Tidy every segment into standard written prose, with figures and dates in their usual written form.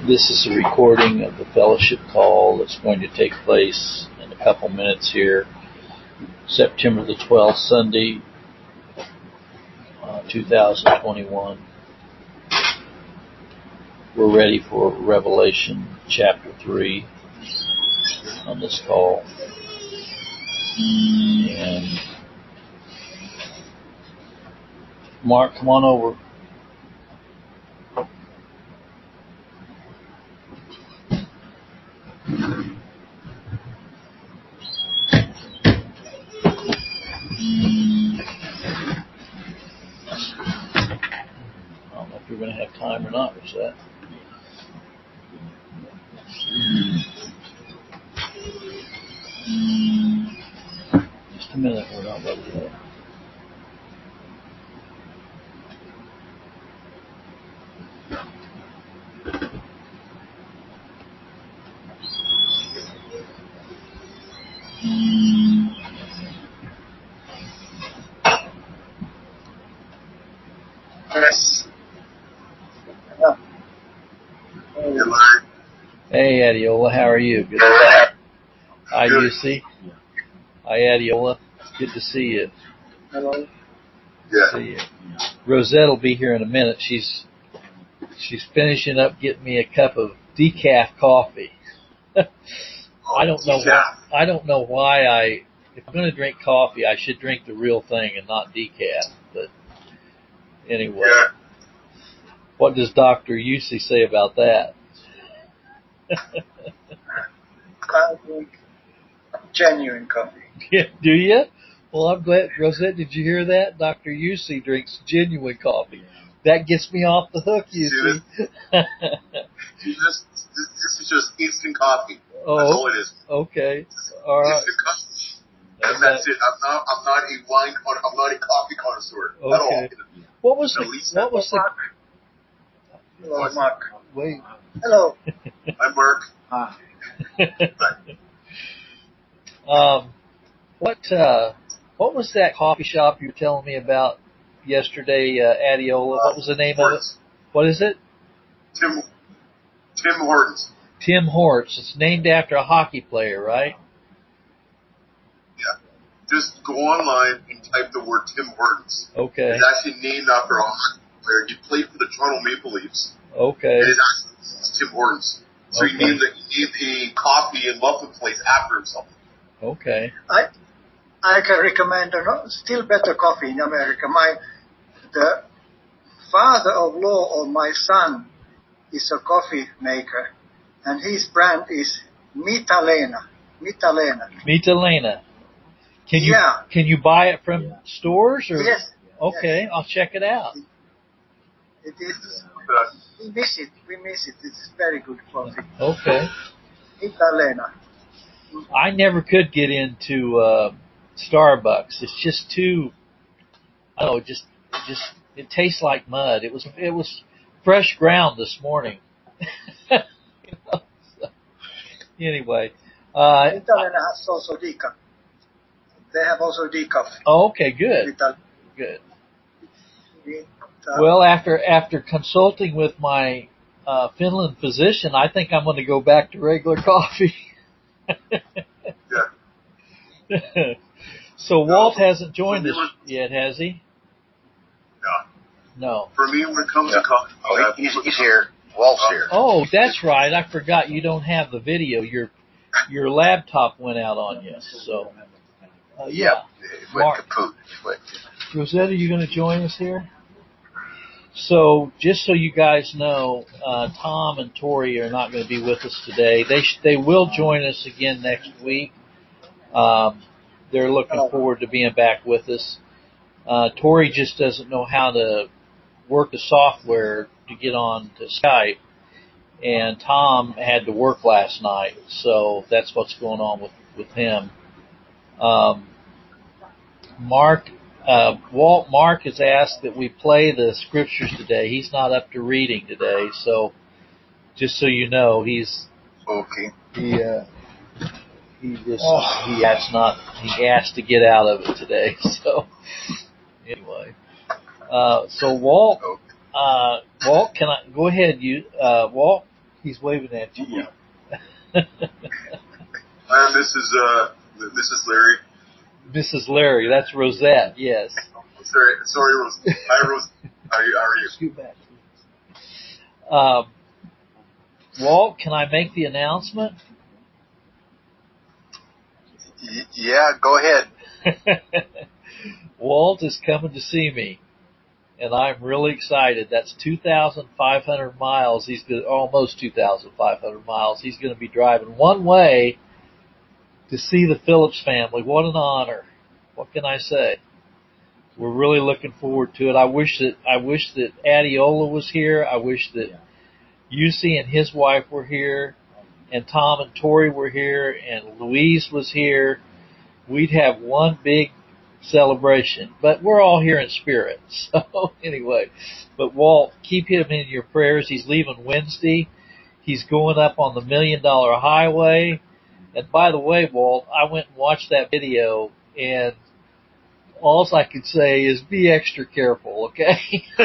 This is a recording of the fellowship call that's going to take place in a couple minutes here, September the 12th, Sunday, 2021. We're ready for Revelation chapter 3 on this call. And Mark, come on over. I don't know if you're going to have time or not. What's that? Just a minute. We're not ready yet. Yes. Hey, Adiola, how are you? Good to see you. Hi, UC. Hi, Adiola. Good to see you. Hello. Yeah. See you. Rosette will be here in a minute. She's finishing up getting me a cup of decaf coffee. I don't know why if I'm going to drink coffee, I should drink the real thing and not decaf. But anyway, what does Dr. Yusey say about that? I drink genuine coffee. Yeah, do you? Well, I'm glad. Rosette, did you hear that? Dr. Yusey drinks genuine coffee. That gets me off the hook, you see. This is just instant coffee. Oh, that's all it is. Okay. All right. Instant coffee. And that's it. I'm not a wine. I'm not a coffee connoisseur at all. What was the? Hello, Mark. Wait. Hello. I'm Mark. What was that coffee shop you were telling me about yesterday, Adiola? What was the name of it? What is it? Tim Hortons. Tim Hortons. It's named after a hockey player, right? Yeah. Just go online and type the word Tim Hortons. Okay. It's actually named after a hockey player. He played for the Toronto Maple Leafs. Okay. And it's Tim Hortons. So he named a coffee and muffin place after himself. Okay. I can recommend a still better coffee in America. The father-in-law of my son is a coffee maker, and his brand is Mitalena. Can you buy it from stores or? Yes. Okay, yes. I'll check it out. It is. We miss it. It's very good coffee. Okay. Mitalena. I never could get into Starbucks. It's just too. I don't know. Just it tastes like mud. It was fresh ground this morning. Anyway. Mitalena has also decaf. They have also decaf. Oh, okay, good. Good. Well, after consulting with my Finland physician, I think I'm going to go back to regular coffee. So Walt hasn't joined us yet, has he? No. For me, when it comes to coffee, he's here. Walt's here. Oh, that's right. I forgot you don't have the video. Your laptop went out on you. So. Yeah. It went kaput. Rosette, are you going to join us here? So, just so you guys know, Tom and Tori are not going to be with us today. They will join us again next week. They're looking forward to being back with us. Tori just doesn't know how to work the software to get on to Skype, and Tom had to work last night, so that's what's going on with him. Mark has asked that we play the scriptures today. He's not up to reading today, so just so you know, he's okay. He asked to get out of it today. So anyway, so Walt, can I go ahead? Walt, He's waving at you. Yeah. Mrs. Larry. Mrs. Larry, that's Rosette, yes. Sorry, Rose. Hi, Rose. How are you? Scoot back. Walt, can I make the announcement? Yeah, go ahead. Walt is coming to see me, and I'm really excited. That's 2,500 miles. Almost 2,500 miles. He's going to be driving one way to see the Phillips family. What an honor. What can I say? We're really looking forward to it. I wish that Adiola was here. I wish that Yussi and his wife were here, and Tom and Tori were here, and Louise was here. We'd have one big celebration, but we're all here in spirit. So anyway, but Walt, keep him in your prayers. He's leaving Wednesday. He's going up on the $1 Million Highway. And by the way, Walt, I went and watched that video, and all I could say is be extra careful, okay?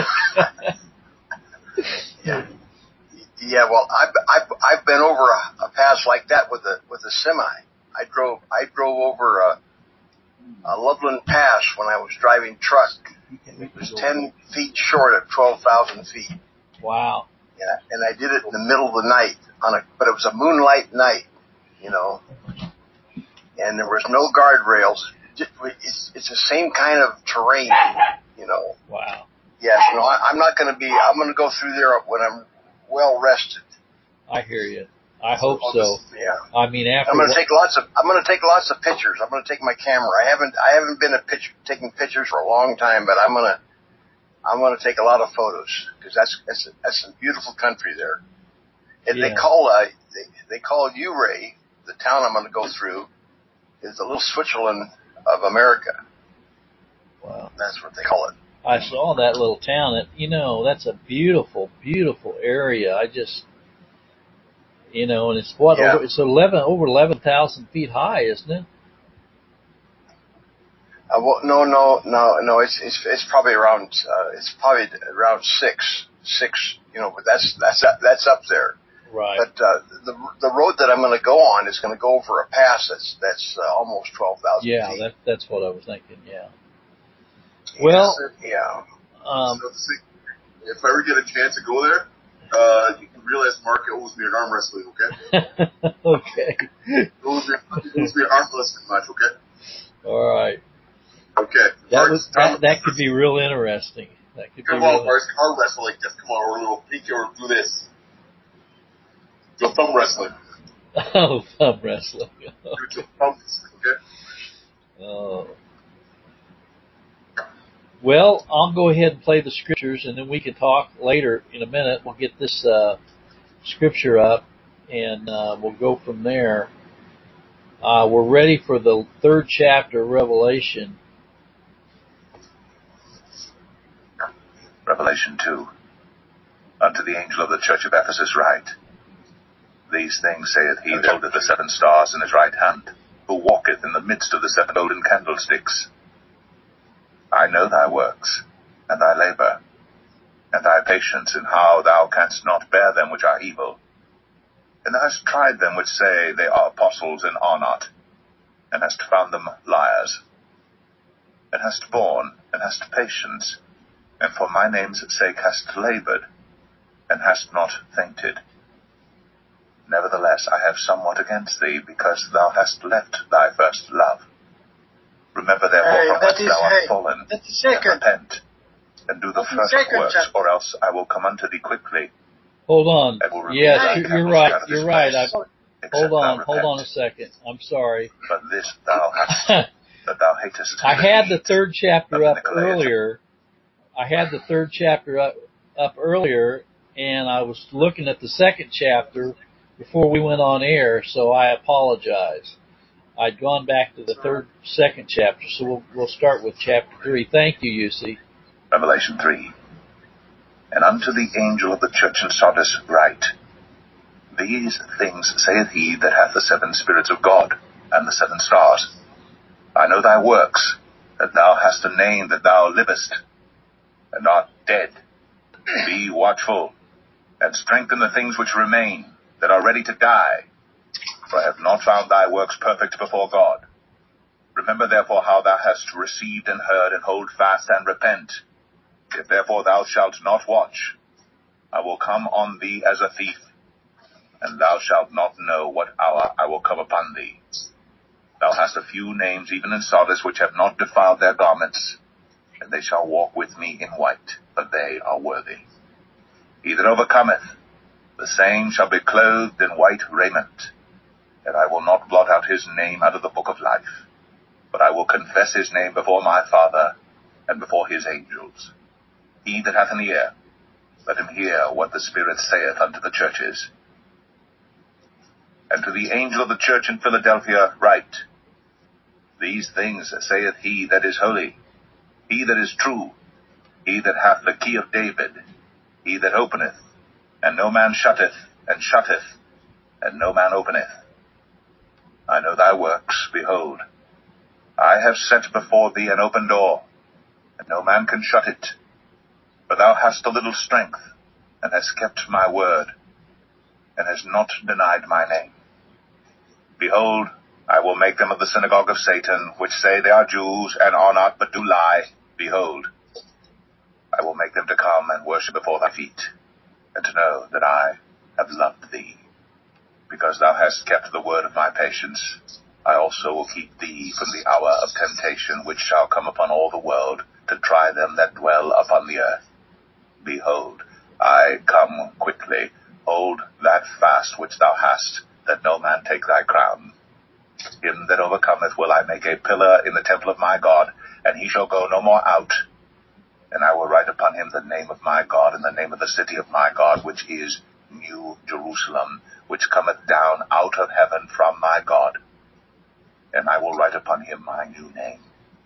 Yeah. Well, I've been over a pass like that with a semi. I drove over a Loveland Pass when I was driving truck. It was 10 feet short of 12,000 feet. Wow. Yeah, and I did it in the middle of the night but it was a moonlight night, you know, and there was no guardrails. It's the same kind of terrain, you know. Wow. Yes, no, I'm going to go through there when I'm well rested. I hear you. I hope so. Yeah. I mean, I'm going to take lots of pictures. I'm going to take my camera. I haven't been taking pictures for a long time, but I'm going to take a lot of photos because that's some beautiful country there. And they call Ouray, the town I'm going to go through, is the little Switzerland of America. Wow. That's what they call it. I saw that little town. That's a beautiful, beautiful area. I just, and it's it's over 11,000 feet high, isn't it? Well, no. It's probably around. It's probably around six. But that's up there. Right. But the road that I'm going to go on is going to go over a pass that's almost 12,000 feet. Yeah, that's what I was thinking. Yeah. Well. Yeah. If I ever get a chance to go there, you can realize Mark owes me an arm wrestling, okay? Okay. He owes me an arm wrestling match, okay? All right. Okay. That could be real interesting. Come on, Mark, arm wrestle like this. Come on, or a little pinky, or do this. Do thumb wrestling. Oh, thumb wrestling. Do thumb wrestling, okay? Oh. Well, I'll go ahead and play the scriptures, and then we can talk later in a minute. We'll get this scripture up, and we'll go from there. We're ready for the 3rd chapter of Revelation. Revelation 2. Unto the angel of the church of Ephesus write, These things saith he that holdeth the 7 stars in his right hand, who walketh in the midst of the 7 golden candlesticks. I know thy works, and thy labour, and thy patience, and how thou canst not bear them which are evil. And thou hast tried them which say they are apostles, and are not, and hast found them liars. And hast borne, and hast patience, and for my name's sake hast laboured, and hast not fainted. Nevertheless, I have somewhat against thee, because thou hast left thy first love. Remember therefore from whence thou art fallen, and repent, and do the first works, or else I will come unto thee quickly. Hold on. Yes, you're right. You're right. Hold on a second. I'm sorry. But this thou hast, that thou hatest. I had the 3rd chapter up earlier. Up earlier, and I was looking at the 2nd chapter before we went on air, so I apologize. I'd gone back to the 2nd chapter, so we'll start with chapter 3. Thank you, Yussi. Revelation 3. And unto the angel of the church in Sardis write, These things saith he that hath the 7 spirits of God, and the 7 stars. I know thy works, that thou hast a name that thou livest, and art dead. Be watchful, and strengthen the things which remain, that are ready to die. For I have not found thy works perfect before God. Remember therefore how thou hast received and heard, and hold fast and repent. If therefore thou shalt not watch, I will come on thee as a thief, and thou shalt not know what hour I will come upon thee. Thou hast a few names even in Sardis which have not defiled their garments, and they shall walk with me in white, for they are worthy. He that overcometh, the same shall be clothed in white raiment, and I will not blot out his name out of the book of life, but I will confess his name before my Father and before his angels. He that hath an ear, let him hear what the Spirit saith unto the churches. And to the angel of the church in Philadelphia write, These things saith he that is holy, he that is true, he that hath the key of David, he that openeth, and no man shutteth, and shutteth, and no man openeth. I know thy works, behold, I have set before thee an open door, and no man can shut it. For thou hast a little strength, and hast kept my word, and hast not denied my name. Behold, I will make them of the synagogue of Satan, which say they are Jews, and are not, but do lie. Behold, I will make them to come and worship before thy feet, and to know that I have loved thee. Because thou hast kept the word of my patience, I also will keep thee from the hour of temptation, which shall come upon all the world, to try them that dwell upon the earth. Behold, I come quickly. Hold that fast which thou hast, that no man take thy crown. Him that overcometh will I make a pillar in the temple of my God, and he shall go no more out. And I will write upon him the name of my God, and the name of the city of my God, which is New Jerusalem, which cometh down out of heaven from my God. And I will write upon him my new name.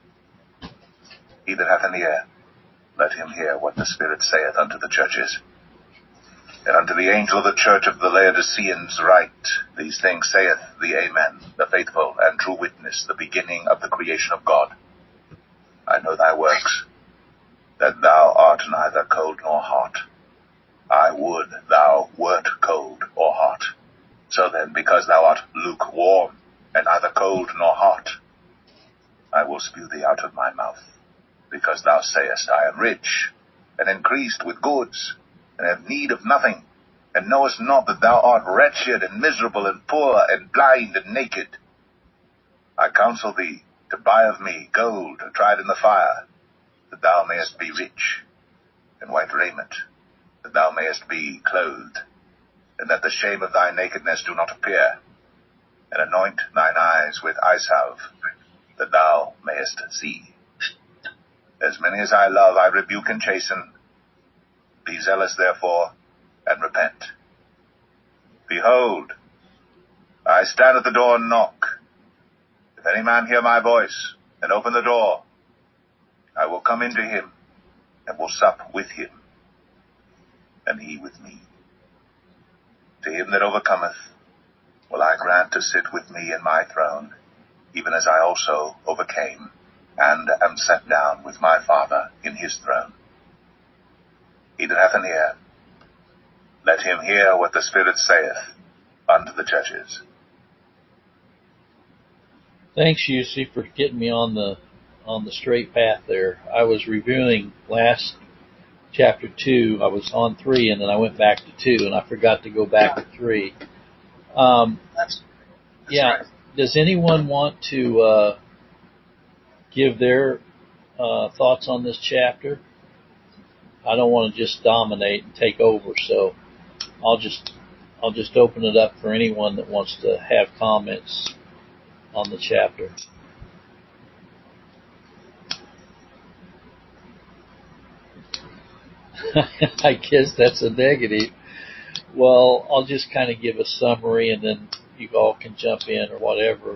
He that hath an ear, let him hear what the Spirit saith unto the churches. And unto the angel of the church of the Laodiceans write, These things saith the Amen, the faithful and true witness, the beginning of the creation of God. I know thy works, that thou art neither cold nor hot. I would thou wert cold or hot. So then, because thou art lukewarm, and neither cold nor hot, I will spew thee out of my mouth. Because thou sayest, I am rich, and increased with goods, and have need of nothing, and knowest not that thou art wretched, and miserable, and poor, and blind, and naked. I counsel thee to buy of me gold tried in the fire, that thou mayest be rich, and white raiment, that thou mayest be clothed, and that the shame of thy nakedness do not appear, and anoint thine eyes with eye salve, that thou mayest see. As many as I love, I rebuke and chasten. Be zealous, therefore, and repent. Behold, I stand at the door and knock. If any man hear my voice, and open the door, I will come into him, and will sup with him, and he with me. To him that overcometh will I grant to sit with me in my throne, even as I also overcame, and am set down with my Father in his throne. He that hath an ear, let him hear what the Spirit saith unto the churches. Thanks, Yussi, for getting me on the straight path there. I was reviewing last chapter 2. I was on 3, and then I went back to 2, and I forgot to go back to 3. That's yeah. right. Does anyone want to give their thoughts on this chapter? I don't want to just dominate and take over, so I'll just open it up for anyone that wants to have comments on the chapter. I guess that's a negative. Well, I'll just kind of give a summary, and then you all can jump in or whatever.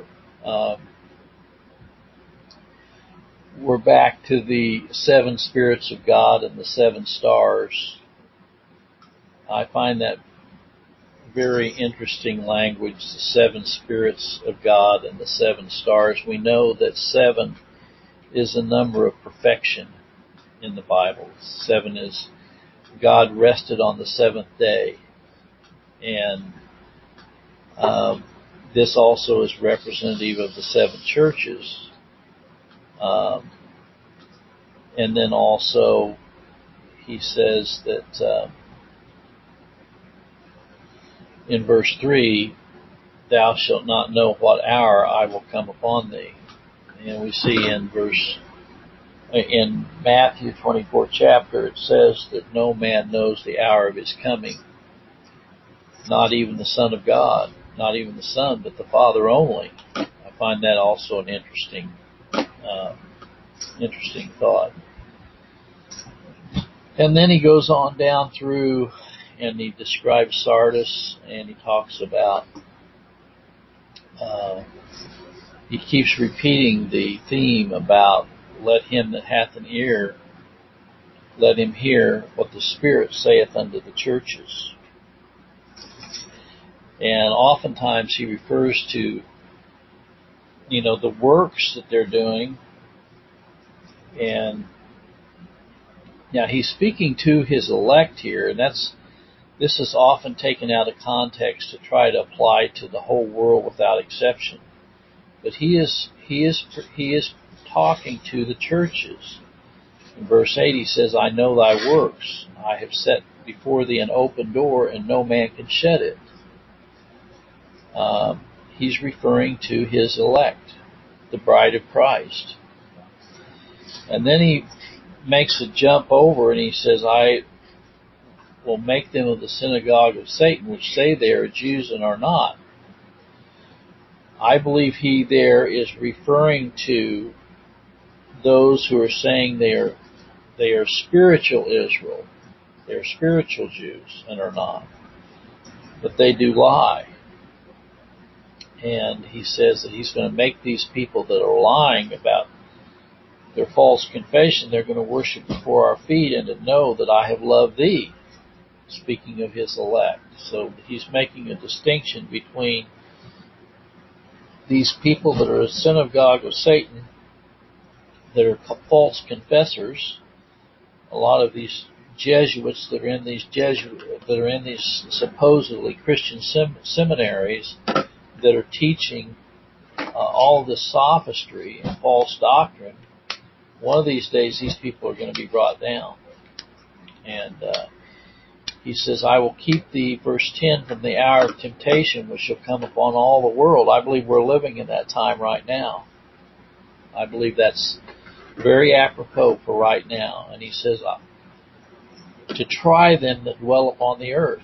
We're back to the 7 spirits of God and the 7 stars. I find that very interesting language, the 7 spirits of God and the 7 stars. We know that 7 is a number of perfection in the Bible. 7 is God rested on the seventh day. And this also is representative of the seven churches. And then also he says that in verse 3, thou shalt not know what hour I will come upon thee. And we see in Matthew 24th chapter, it says that no man knows the hour of his coming, not even the Son of God, not even the Son, but the Father only. I find that also an interesting thought. And then he goes on down through and he describes Sardis, and he talks about, he keeps repeating the theme about let him that hath an ear, let him hear what the Spirit saith unto the churches. And oftentimes he refers to, the works that they're doing. And now he's speaking to his elect here, and this is often taken out of context to try to apply to the whole world without exception. But he is talking to the churches. In verse 8 he says, I know thy works. I have set before thee an open door, and no man can shut it. He's referring to his elect, the bride of Christ. And then he makes a jump over and he says, I will make them of the synagogue of Satan, which say they are Jews and are not. I believe he there is referring to those who are saying they are spiritual Israel. They are spiritual Jews and are not. But they do lie. And he says that he's going to make these people that are lying about their false confession, they're going to worship before our feet and to know that I have loved thee. Speaking of his elect. So he's making a distinction between these people that are a synagogue of Satan, that are false confessors. A lot of these Jesuits that are in these supposedly Christian seminaries that are teaching all this sophistry and false doctrine. One of these days, these people are going to be brought down. And he says, I will keep thee, verse 10, from the hour of temptation which shall come upon all the world. I believe we're living in that time right now. I believe that's very apropos for right now. And he says, to try them that dwell upon the earth.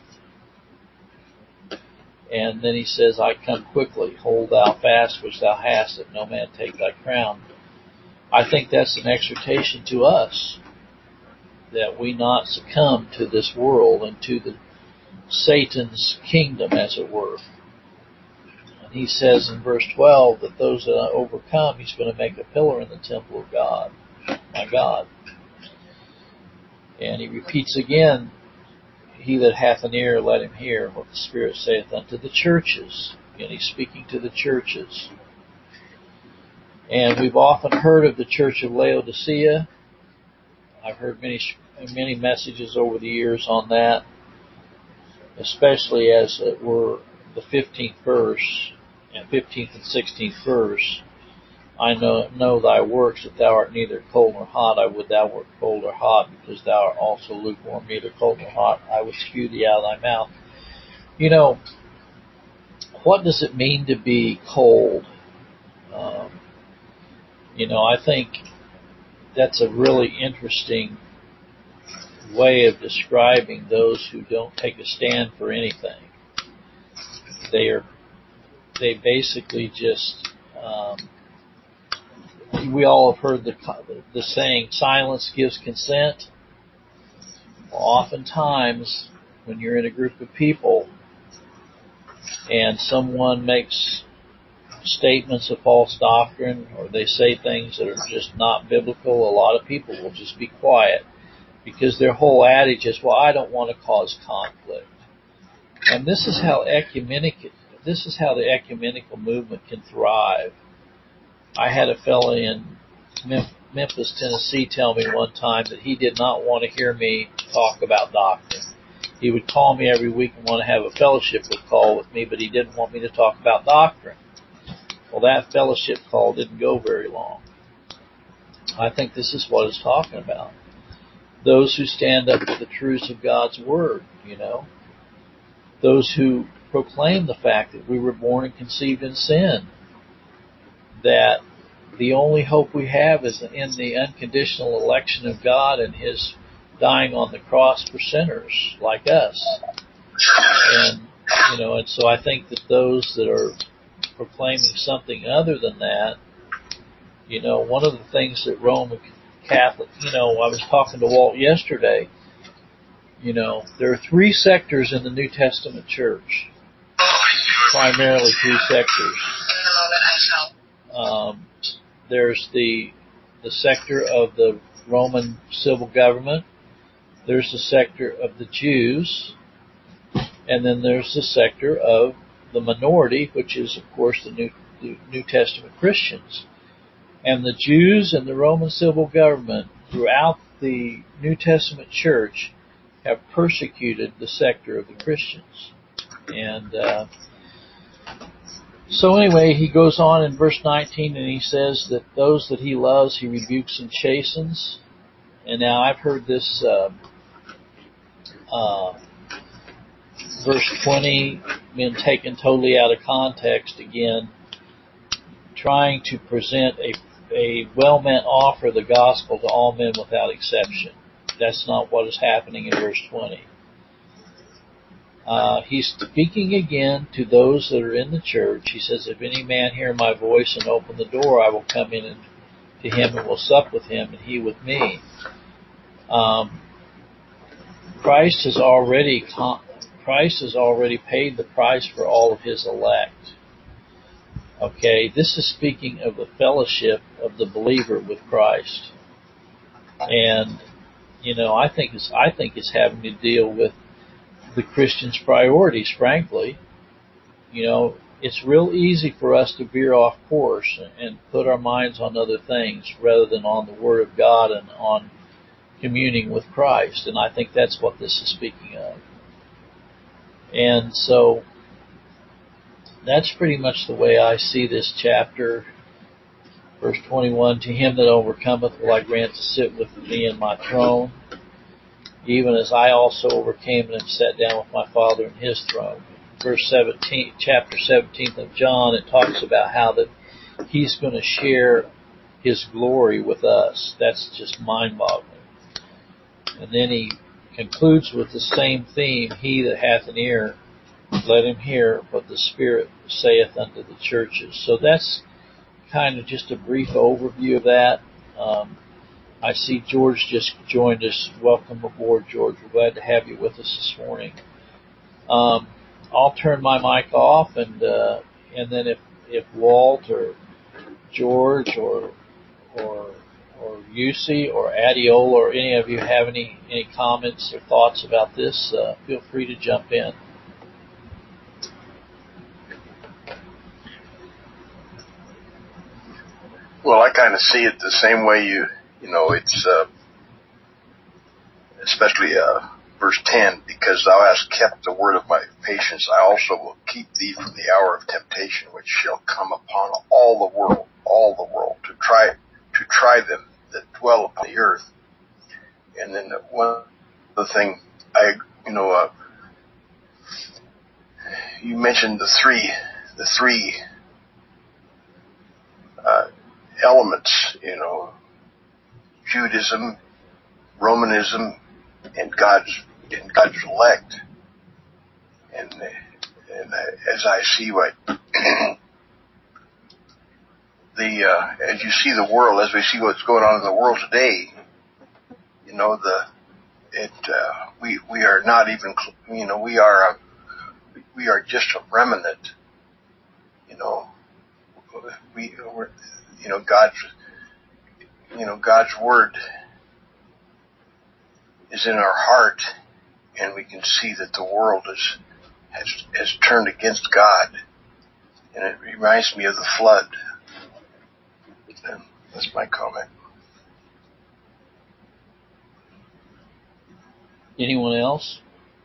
And then he says, I come quickly. Hold thou fast which thou hast, that no man take thy crown. I think that's an exhortation to us, that we not succumb to this world and to the Satan's kingdom, as it were. And he says in verse 12 that those that overcome, he's going to make a pillar in the temple of God, my God. And he repeats again, he that hath an ear, let him hear what the Spirit saith unto the churches. And he's speaking to the churches. And we've often heard of the church of Laodicea. I've heard many messages over the years on that, especially as it were the 15th verse, and 15th and 16th verse. I know thy works, that thou art neither cold nor hot. I would thou wert cold or hot, because thou art also lukewarm, neither cold nor hot. I would spew thee out of thy mouth. What does it mean to be cold? I think that's a really interesting way of describing those who don't take a stand for anything. They basically just, we all have heard the saying, silence gives consent. Well, oftentimes, when you're in a group of people and someone makes statements of false doctrine, or they say things that are just not biblical, a lot of people will just be quiet, because their whole adage is, well, I don't want to cause conflict. And this is how the ecumenical movement can thrive. I had a fellow in Memphis, Tennessee, tell me one time that he did not want to hear me talk about doctrine. He would call me every week and want to have a fellowship call with me, but he didn't want me to talk about doctrine. Well, that fellowship call didn't go very long. I think this is what it's talking about. Those who stand up for the truths of God's Word, Those who proclaim the fact that we were born and conceived in sin. That the only hope we have is in the unconditional election of God and His dying on the cross for sinners like us. And so I think that those that are proclaiming something other than that, one of the things that Roman Catholic, I was talking to Walt yesterday, there are three sectors in the New Testament church, primarily three sectors. There's the sector of the Roman civil government, there's the sector of the Jews, and then there's the sector of the minority, which is, of course, the New Testament Christians. And the Jews and the Roman civil government throughout the New Testament church have persecuted the sector of the Christians. And so anyway, he goes on in verse 19 and he says that those that he loves, he rebukes and chastens. And now I've heard this verse 20 been taken totally out of context again, trying to present a well-meant offer of the gospel to all men without exception. That's not what is happening in verse 20. He's speaking again to those that are in the church. He says, if any man hear my voice and open the door, I will come in to him and will sup with him and he with me. Christ has already paid the price for all of his elect. Okay, this is speaking of the fellowship of the believer with Christ. And, I think it's having to deal with the Christian's priorities, frankly. It's real easy for us to veer off course and put our minds on other things rather than on the Word of God and on communing with Christ. And I think that's what this is speaking of. And so that's pretty much the way I see this chapter. Verse 21, to him that overcometh will I grant to sit with me in my throne, even as I also overcame and sat down with my Father in his throne. Verse 17, chapter 17 of John, it talks about how that he's going to share his glory with us. That's just mind-boggling. And then he concludes with the same theme, he that hath an ear, let him hear what the Spirit saith unto the churches. So that's kind of just a brief overview of that. I see George just joined us. Welcome aboard, George. We're glad to have you with us this morning. I'll turn my mic off, and then if Walt or George or Yussi or Adiola or any of you have any comments or thoughts about this, feel free to jump in. Well, I kind of see it the same way it's especially verse 10, because thou hast kept the word of my patience, I also will keep thee from the hour of temptation, which shall come upon all the world, to try them that dwell upon the earth. And then one other thing, you mentioned the three elements, Judaism, Romanism, and God's elect. And as I see what as you see the world, as we see what's going on in the world today, we are not even, we are just a remnant. God's word is in our heart, and we can see that the world has turned against God, and it reminds me of the flood. And that's my comment. Anyone else?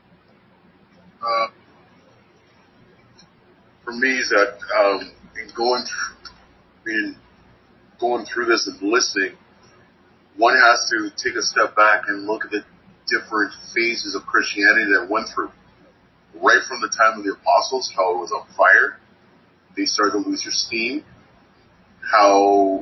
For me, is that in going through this and listening, one has to take a step back and look at the different phases of Christianity that went through. Right from the time of the apostles, how it was on fire, they started to lose their steam, how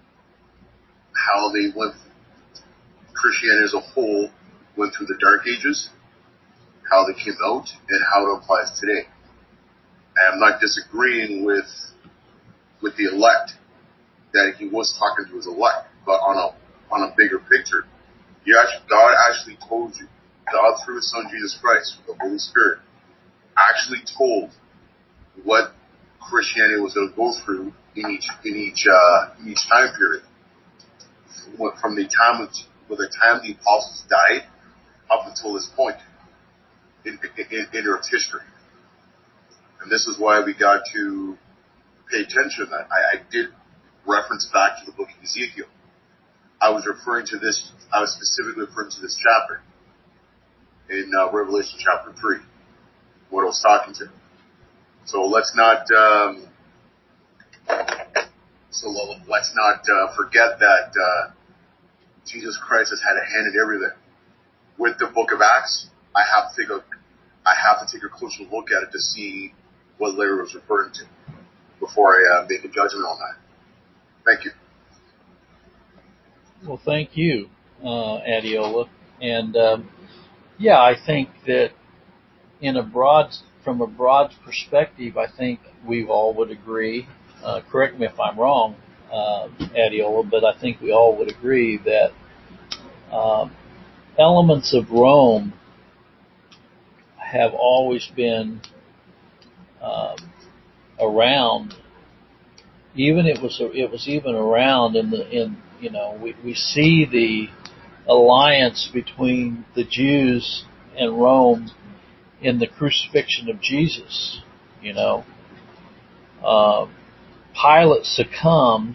they went, Christianity as a whole went through the dark ages, how they came out, and how it applies today. And I'm not disagreeing with the elect, that he was talking to his elect, but on a bigger picture. God actually told you, God through his son Jesus Christ, the Holy Spirit, actually told what Christianity was going to go through in each time period. From the time the apostles died up until this point in Earth's history. And this is why we got to pay attention to that. I did reference back to the book of Ezekiel. I was specifically referring to this chapter in Revelation chapter 3, what I was talking to. So let's not forget that Jesus Christ has had a hand in everything. With the book of Acts, I have to take a closer look at it to see what Larry was referring to before I make a judgment on that. Thank you. Well, thank you, Adiola. And I think that from a broad perspective, I think we all would agree. Correct me if I'm wrong, Adiola, but I think we all would agree that elements of Rome have always been around. Even it was even around we see the alliance between the Jews and Rome in the crucifixion of Jesus. Pilate succumbed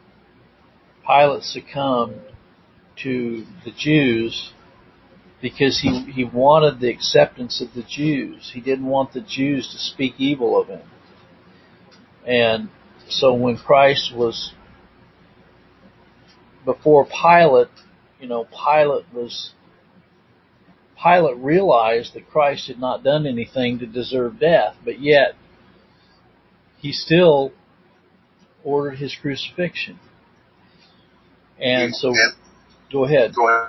to the Jews because he wanted the acceptance of the Jews. He didn't want the Jews to speak evil of him. And so when Christ was before Pilate, Pilate realized that Christ had not done anything to deserve death, but yet he still ordered his crucifixion. And so, go ahead.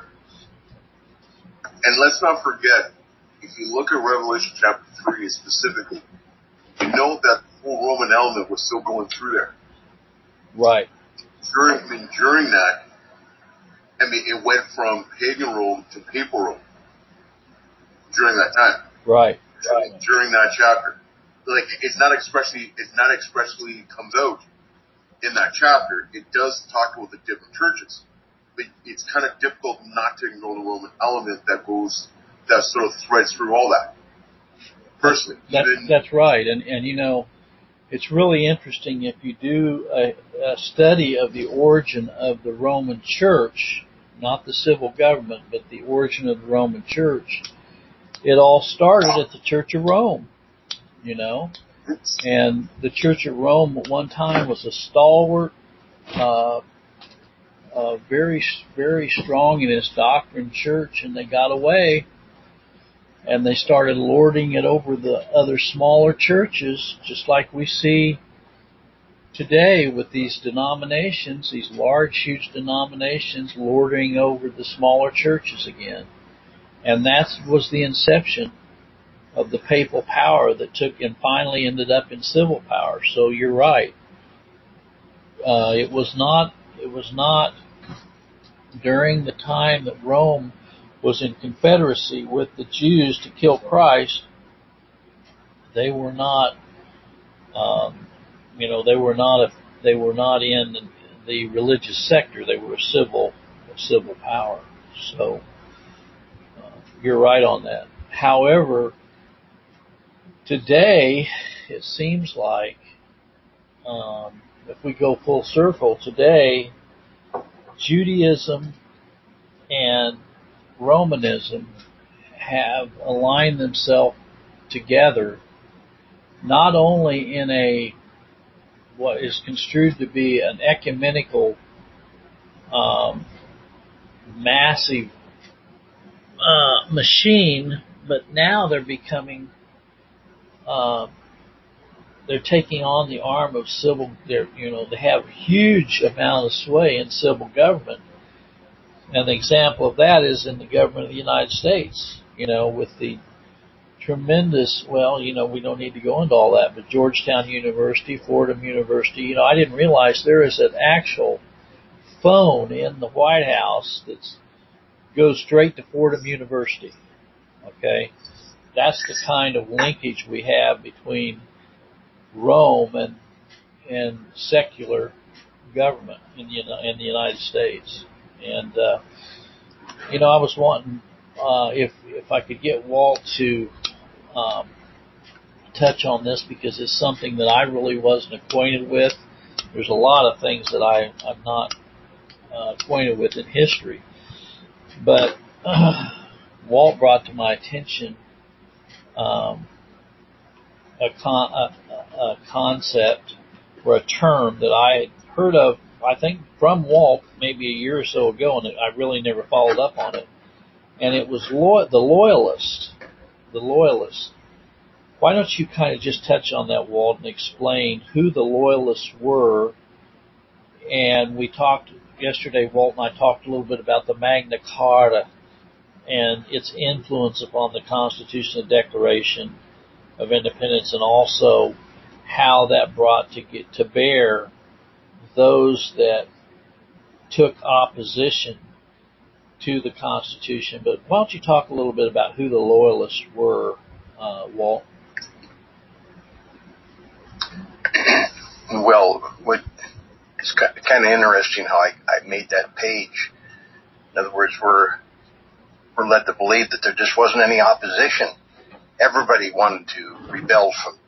And let's not forget, if you look at Revelation chapter 3 specifically, you know that the whole Roman element was still going through there. Right. During that, it went from pagan Rome to papal Rome during that time. Right. During that chapter. It's not expressly comes out in that chapter. It does talk about the different churches. But it's kind of difficult not to ignore the Roman element that sort of threads through all that. Personally. That's right. And it's really interesting if you do a study of the origin of the Roman Church, not the civil government, but the origin of the Roman Church. It all started at the Church of Rome, and the Church of Rome at one time was a stalwart, very, very strong in its doctrine church, and they got away, and they started lording it over the other smaller churches, just like we see today with these denominations, these large, huge denominations lording over the smaller churches again. And that was the inception of the papal power that took and finally ended up in civil power. So you're right. It was not during the time that Rome was in confederacy with the Jews to kill Christ. They were not, they were not in the religious sector. They were a civil power. So you're right on that. However, today it seems like if we go full circle, today Judaism and Romanism have aligned themselves together, not only in a what is construed to be an ecumenical, massive machine, but now they're becoming, they're taking on the arm of civil. They have a huge amount of sway in civil government. And the example of that is in the government of the United States, with the tremendous, we don't need to go into all that, but Georgetown University, Fordham University, I didn't realize there is an actual phone in the White House that goes straight to Fordham University. Okay? That's the kind of linkage we have between Rome and secular government in the United States. And, I was wanting, if I could get Walt to touch on this, because it's something that I really wasn't acquainted with. There's a lot of things that I'm not acquainted with in history. But Walt brought to my attention a concept or a term that I had heard of, I think, from Walt maybe a year or so ago, and I really never followed up on it. And it was the Loyalist. The Loyalist. Why don't you kind of just touch on that, Walt, and explain who the Loyalists were? And we talked yesterday, Walt and I talked a little bit about the Magna Carta and its influence upon the Constitution and Declaration of Independence, and also how that brought to bear those that took opposition to the Constitution. But why don't you talk a little bit about who the Loyalists were, Walt? Well, it's kind of interesting how I made that page. In other words, we're led to believe that there just wasn't any opposition. Everybody wanted to rebel from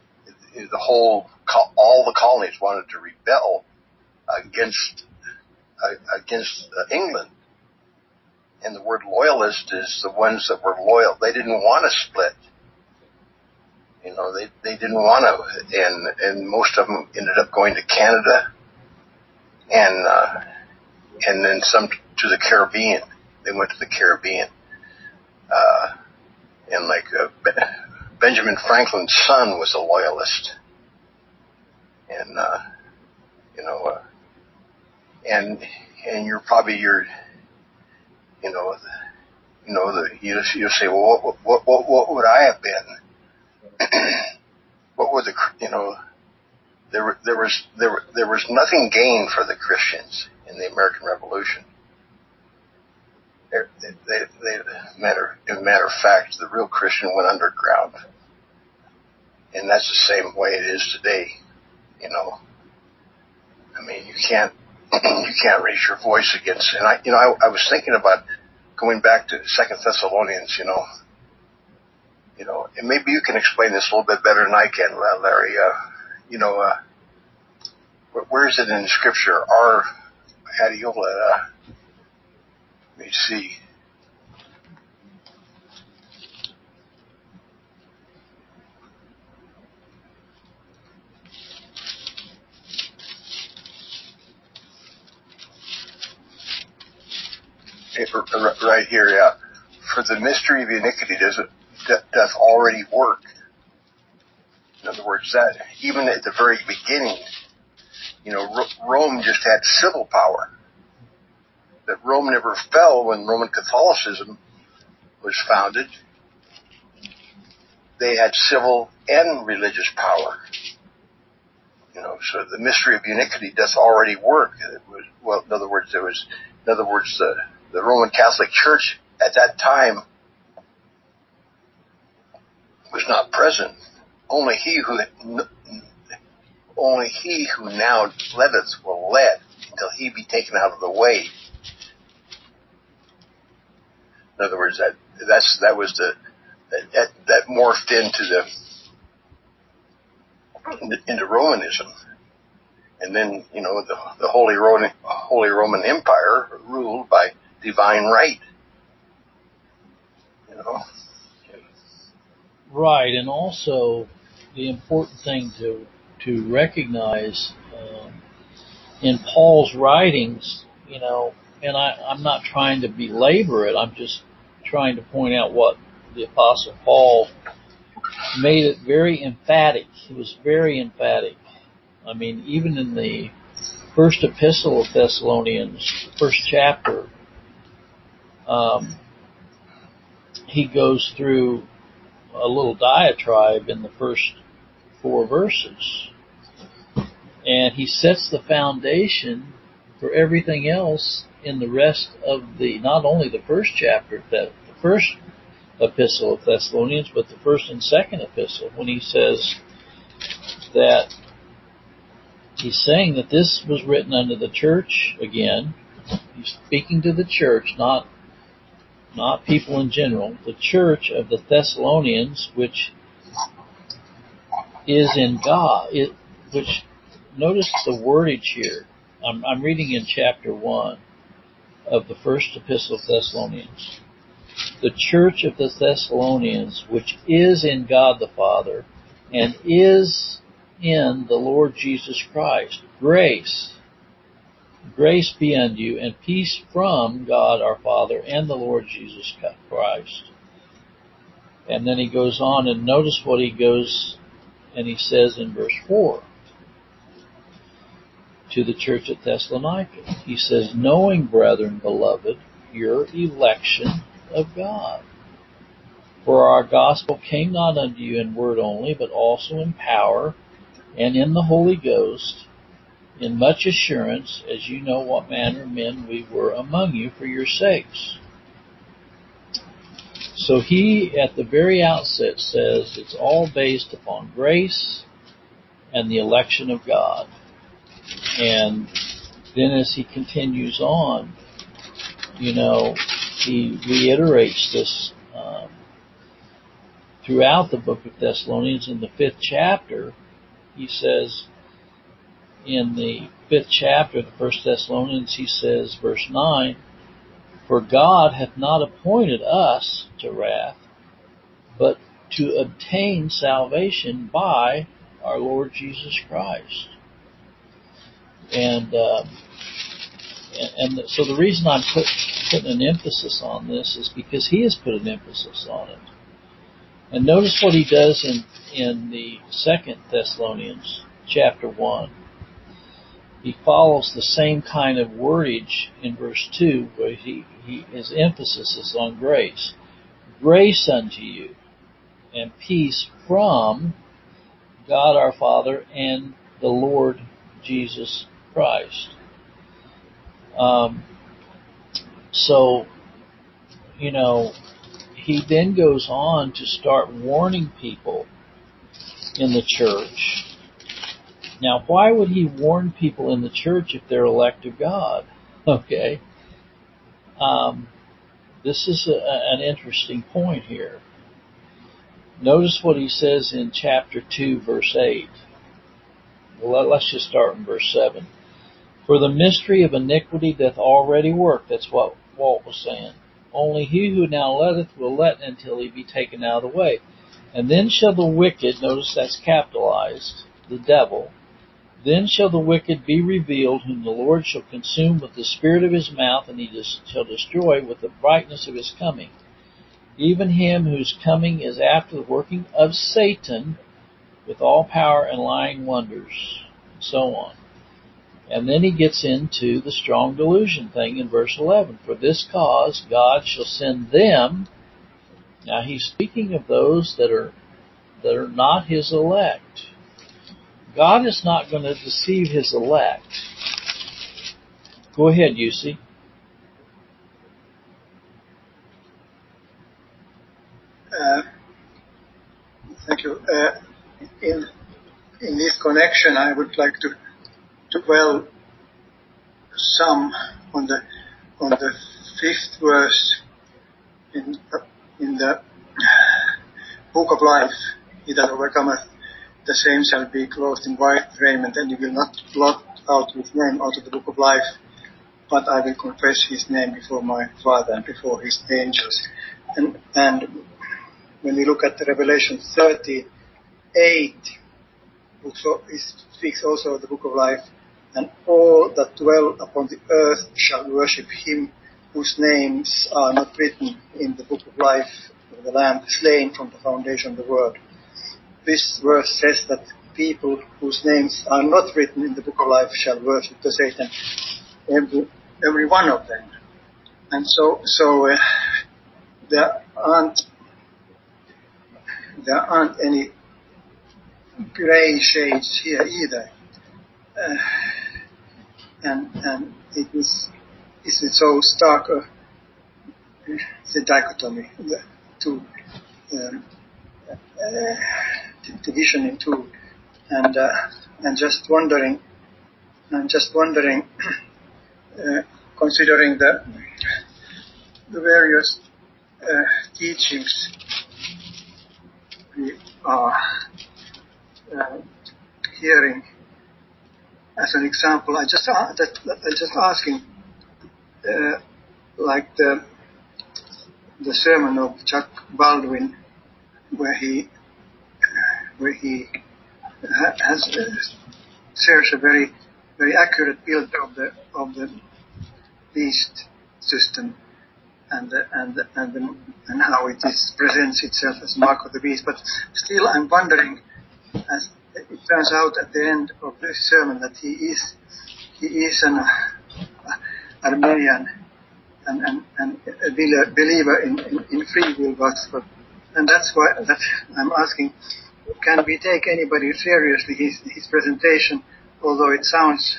all the colonies wanted to rebel against England. And the word loyalist is the ones that were loyal. They didn't want to split. They didn't want to, and most of them ended up going to Canada, and then some to the Caribbean. They went to the Caribbean, and Benjamin Franklin's son was a loyalist, and you say, well, what would I have been? What would there was nothing gained for the Christians in the American Revolution. Matter of fact, the real Christian went underground, and that's the same way it is today. I mean, you can't raise your voice against. And I was thinking about going back to 2 Thessalonians. And maybe you can explain this a little bit better than I can, Larry. Where is it in Scripture? Let me see. Right here, yeah. For the mystery of iniquity doth already work. In other words, that even at the very beginning, Rome just had civil power. That Rome never fell when Roman Catholicism was founded. They had civil and religious power. So the mystery of iniquity doth already work. In other words, the Roman Catholic Church at that time was not present. Only he who now letteth will let until he be taken out of the way. In other words, that morphed into Romanism, and then the Holy Roman Empire ruled by divine right. Right, and also the important thing to recognize in Paul's writings, and I'm not trying to belabor it. I'm just trying to point out what the Apostle Paul made it very emphatic. He was very emphatic. I mean, even in the first epistle of Thessalonians, first chapter, he goes through a little diatribe in the first 4 verses. And he sets the foundation for everything else in the rest of not only the first chapter, the first epistle of Thessalonians, but the first and second epistle, when he says that he's saying that this was written unto the church again. He's speaking to the church, not people in general. The church of the Thessalonians, which is in God. Which notice the wordage here. I'm reading in chapter 1 of the first epistle of Thessalonians. The church of the Thessalonians, which is in God the Father, and is in the Lord Jesus Christ. Grace be unto you, and peace from God our Father and the Lord Jesus Christ. And then he goes on, and notice what he goes and he says in verse 4 to the church at Thessalonica. He says, knowing, brethren, beloved, your election of God. For our gospel came not unto you in word only, but also in power and in the Holy Ghost, in much assurance, as you know what manner of men we were among you for your sakes. So he, at the very outset, says it's all based upon grace and the election of God. And then as he continues on, he reiterates this throughout the book of Thessalonians. In the 5th chapter, he says, in the 5th chapter of the 1st Thessalonians, he says, verse 9, for God hath not appointed us to wrath, but to obtain salvation by our Lord Jesus Christ. And so the reason I'm putting an emphasis on this is because he has put an emphasis on it. And notice what he does in the 2nd Thessalonians chapter 1. He follows the same kind of wordage in verse 2, where his emphasis is on grace. Grace unto you, and peace from God our Father and the Lord Jesus Christ. So, he then goes on to start warning people in the church. Now, why would he warn people in the church if they're elect of God? Okay. This is an interesting point here. Notice what he says in chapter 2, verse 8. Well, let's just start in verse 7. For the mystery of iniquity doth already work. That's what Walt was saying. Only he who now letteth will let until he be taken out of the way. And then shall the wicked, notice that's capitalized, the devil, then shall the wicked be revealed, whom the Lord shall consume with the spirit of his mouth, and he shall destroy with the brightness of his coming. Even him whose coming is after the working of Satan, with all power and lying wonders, and so on. And then he gets into the strong delusion thing in verse 11. For this cause God shall send them. Now he's speaking of those that are not his elect. God is not going to deceive his elect. Go ahead, Yussi. Thank you. In this connection, I would like to dwell some on the 5th verse in the Book of Life. He that overcometh, the same shall be clothed in white raiment, and he will not blot out his name out of the Book of Life, but I will confess his name before my Father and before his angels. And when we look at the Revelation 38, which speaks also of the book of life, and all that dwell upon the earth shall worship him whose names are not written in the book of life of the Lamb slain from the foundation of the world. This verse says that people whose names are not written in the book of life shall worship the Satan, every one of them. And so there aren't any gray shades here either. And it's so stark the dichotomy, the two division in two, and just wondering, considering the various teachings we are hearing. As an example, I just asking, like the sermon of Chuck Baldwin, where he shares a very accurate build of the beast system and how it presents itself as mark of the beast. But still, I'm wondering, as it turns out at the end of the sermon, that he is an Armenian and a believer in free will gospel, and that's why that I'm asking: can we take anybody seriously his presentation, although it sounds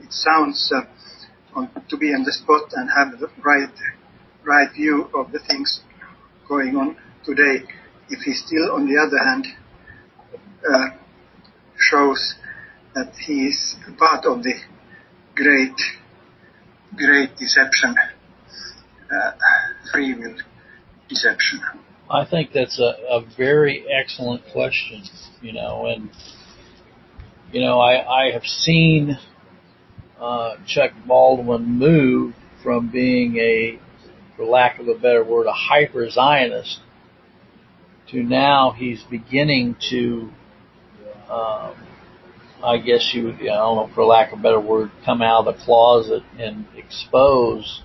to be on the spot and have the right view of the things going on today, if he still, on the other hand, shows that he is part of the great deception, free will deception? I think that's a very excellent question, and I have seen Chuck Baldwin move from being for lack of a better word, a hyper-Zionist, to now he's beginning to, I guess I don't know, for lack of a better word, come out of the closet and expose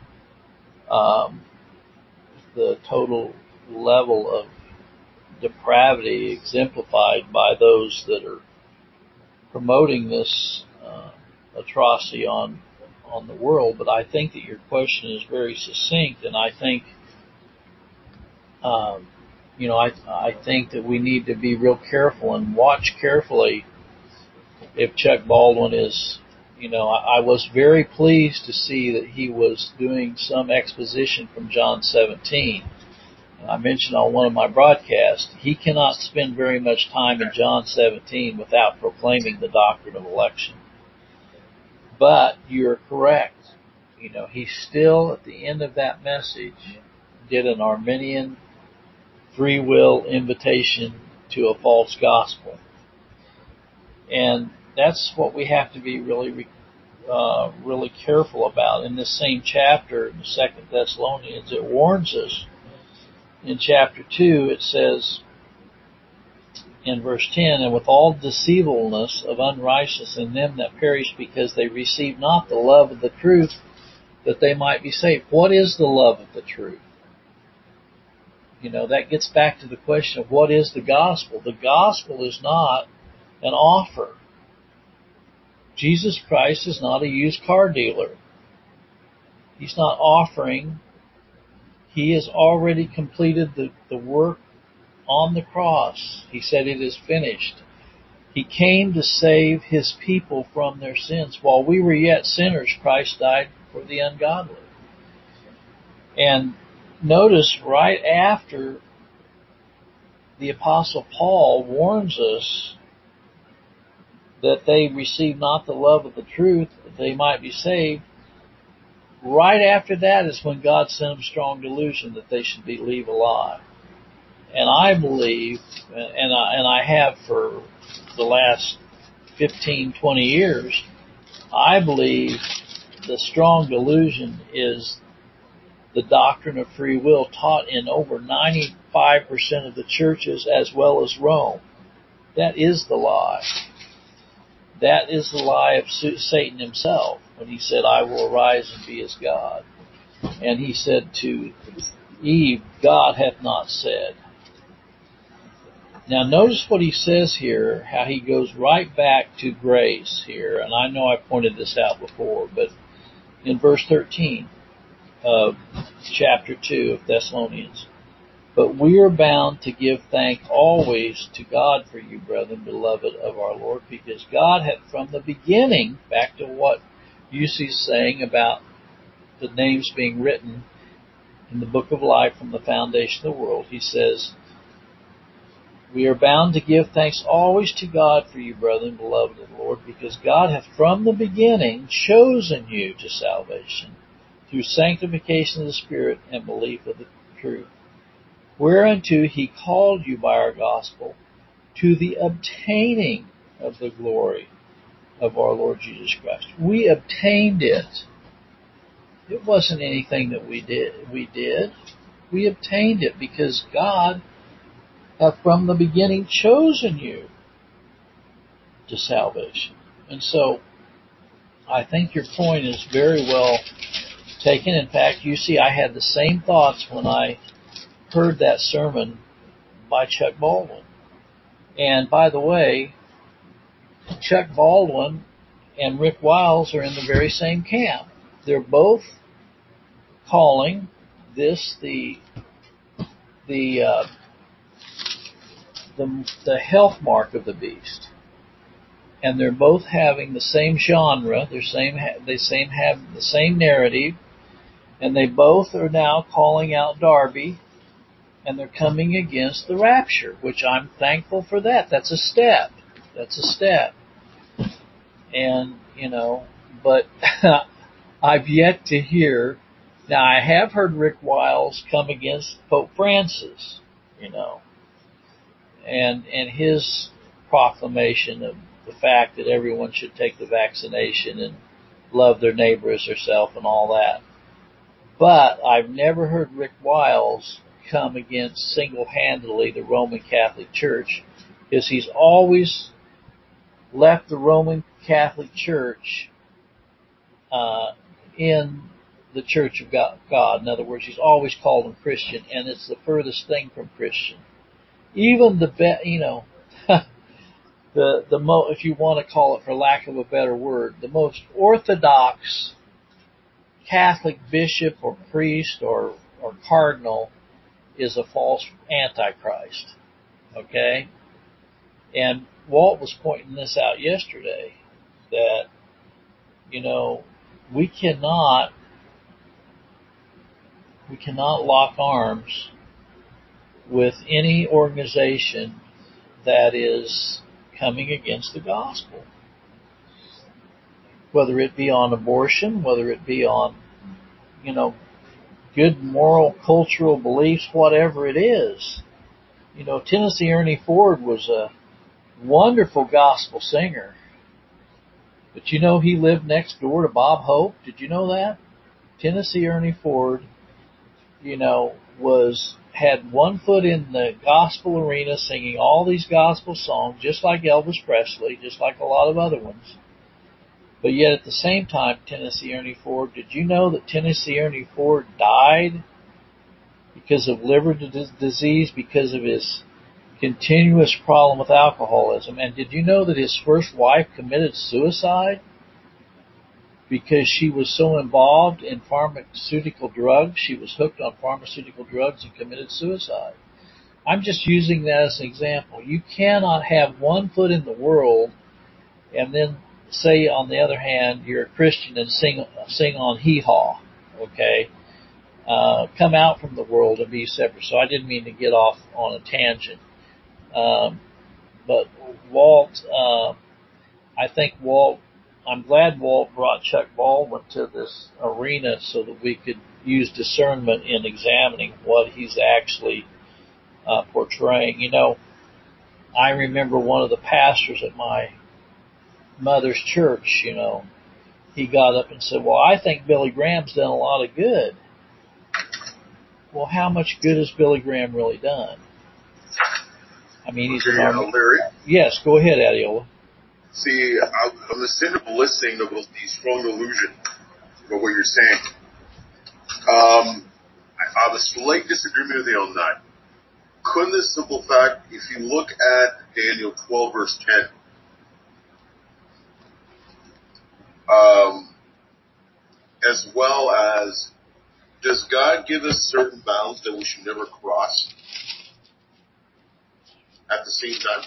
the total level of depravity exemplified by those that are promoting this atrocity on the world. But I think that your question is very succinct, and I think I think that we need to be real careful and watch carefully if Chuck Baldwin is, I was very pleased to see that he was doing some exposition from John 17. I mentioned on one of my broadcasts, he cannot spend very much time in John 17 without proclaiming the doctrine of election. But you're correct. He still, at the end of that message, did an Arminian free will invitation to a false gospel. And that's what we have to be really careful about. In this same chapter, in the 2 Thessalonians, it warns us. In chapter 2, it says, in verse 10, and with all deceivableness of unrighteousness in them that perish, because they receive not the love of the truth, that they might be saved. What is the love of the truth? That gets back to the question of what is the gospel. The gospel is not an offer. Jesus Christ is not a used car dealer. He's not offering. He has already completed the work on the cross. He said it is finished. He came to save his people from their sins. While we were yet sinners, Christ died for the ungodly. And notice right after the Apostle Paul warns us that they receive not the love of the truth, that they might be saved, right after that is when God sent them strong delusion that they should believe a lie. And I believe, and I have for the last 15, 20 years, I believe the strong delusion is the doctrine of free will taught in over 95% of the churches as well as Rome. That is the lie. That is the lie of Satan himself when he said, I will arise and be as God. And he said to Eve, God hath not said. Now notice what he says here, how he goes right back to grace here. And I know I pointed this out before, but in verse 13 of chapter 2 of Thessalonians, but we are bound to give thanks always to God for you, brethren, beloved of our Lord, because God hath from the beginning, back to what Yusi's saying about the names being written in the book of life from the foundation of the world, he says, we are bound to give thanks always to God for you, brethren, beloved of the Lord, because God hath from the beginning chosen you to salvation through sanctification of the Spirit and belief of the truth, whereunto he called you by our gospel to the obtaining of the glory of our Lord Jesus Christ. We obtained it. It wasn't anything that we did. We obtained it because God hath from the beginning chosen you to salvation. And so I think your point is very well taken. In fact, you see, I had the same thoughts when I heard that sermon by Chuck Baldwin. And by the way, Chuck Baldwin and Rick Wiles are in the very same camp. They're both calling this the health mark of the beast, and they're both having the same genre. They have the same narrative, and they both are now calling out Darby, and they're coming against the rapture, which I'm thankful for that. That's a step. And, but I've yet to hear. Now, I have heard Rick Wiles come against Pope Francis, and his proclamation of the fact that everyone should take the vaccination and love their neighbor as herself and all that. But I've never heard Rick Wiles come against single-handedly the Roman Catholic Church, because he's always left the Roman Catholic Church in the Church of God. In other words, he's always called them Christian, and it's the furthest thing from Christian. Even if you want to call it, for lack of a better word, the most orthodox Catholic bishop or priest or cardinal is a false antichrist. Okay? And Walt was pointing this out yesterday, that, we cannot lock arms with any organization that is coming against the gospel. Whether it be on abortion, whether it be on, good moral, cultural beliefs, whatever it is. Tennessee Ernie Ford was a wonderful gospel singer. But he lived next door to Bob Hope. Did you know that? Tennessee Ernie Ford, had one foot in the gospel arena singing all these gospel songs, just like Elvis Presley, just like a lot of other ones. But yet at the same time, Tennessee Ernie Ford, did you know that Tennessee Ernie Ford died because of liver disease, because of his continuous problem with alcoholism? And did you know that his first wife committed suicide because she was so involved in pharmaceutical drugs? She was hooked on pharmaceutical drugs and committed suicide. I'm just using that as an example. You cannot have one foot in the world and then say, on the other hand, you're a Christian and sing on hee-haw, okay? Come out from the world and be separate. So I didn't mean to get off on a tangent. But Walt, I'm glad Walt brought Chuck Baldwin to this arena so that we could use discernment in examining what he's actually portraying. I remember one of the pastors at my mother's church, he got up and said, well, I think Billy Graham's done a lot of good. well, how much good has Billy Graham really done? I mean, he's an Okay, Larry. Yes, go ahead, Adiola. See, I'm sitting up listening to the strong delusion of what you're saying. I have a slight disagreement with you on that. Couldn't the simple fact, if you look at Daniel 12 verse 10, as well as, does God give us certain bounds that we should never cross at the same time?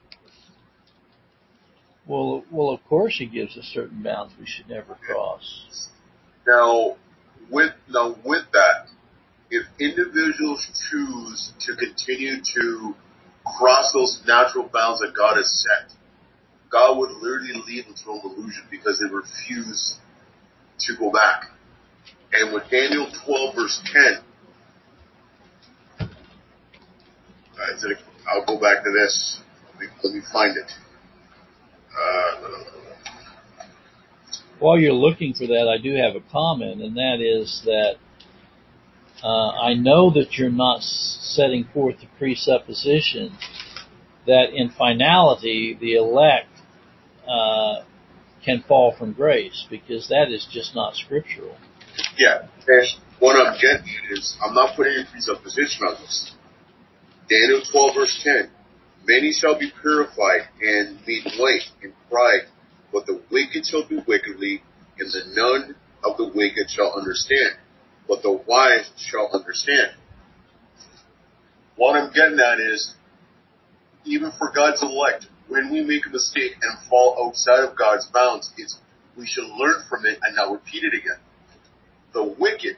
Well, of course he gives us certain bounds we should never cross. Now, with that, if individuals choose to continue to cross those natural bounds that God has set, God would literally leave them to an illusion because they refuse to go back. And with Daniel 12 verse 10, I'll go back to this. Let me find it. While you're looking for that, I do have a comment, and that is that I know that you're not setting forth the presupposition that in finality the elect can fall from grace, because that is just not scriptural. Yeah. What I'm getting at is, I'm not putting a presupposition on this. Daniel 12 verse 10, many shall be purified and made white in pride, but the wicked shall do wickedly, and the none of the wicked shall understand, but the wise shall understand. What I'm getting at is, even for God's elect, when we make a mistake and fall outside of God's bounds, we should learn from it and not repeat it again. The wicked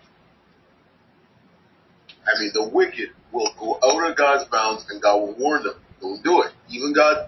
will go out of God's bounds, and God will warn them. Don't do it. Even God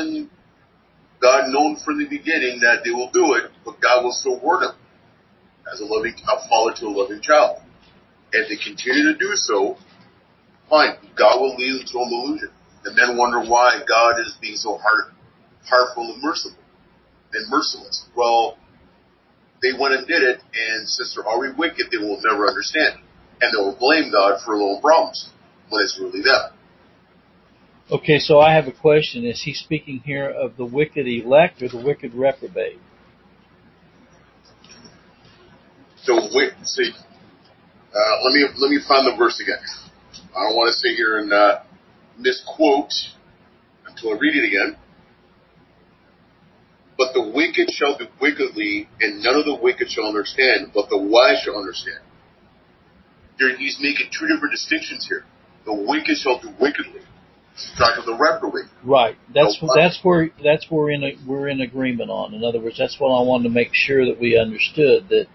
known from the beginning that they will do it, but God will still warn them as a father to a loving child. If they continue to do so, fine. God will lead them to an illusion, and then wonder why God is being so heartful and merciless. Well, they went and did it, and since they're already wicked, they will never understand. And they will blame God for their own problems when it's really them. Okay, so I have a question. Is he speaking here of the wicked elect or the wicked reprobate? Let me find the verse again. I don't want to sit here and misquote until I read it again. But the wicked shall do wickedly, and none of the wicked shall understand, but the wise shall understand. He's making two different distinctions here. The wicked shall do wickedly. He's talking the reprobate. Right. That's where we're in agreement on. In other words, that's what I wanted to make sure that we understood, that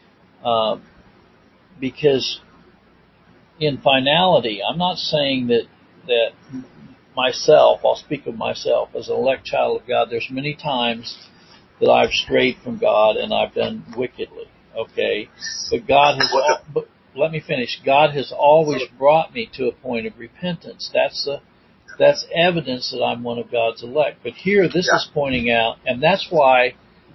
because in finality, I'm not saying that myself, I'll speak of myself as an elect child of God. There's many times that I've strayed from God and I've done wickedly. Okay, but let me finish. God has always brought me to a point of repentance. That's evidence that I'm one of God's elect. But here, this is pointing out, and that's why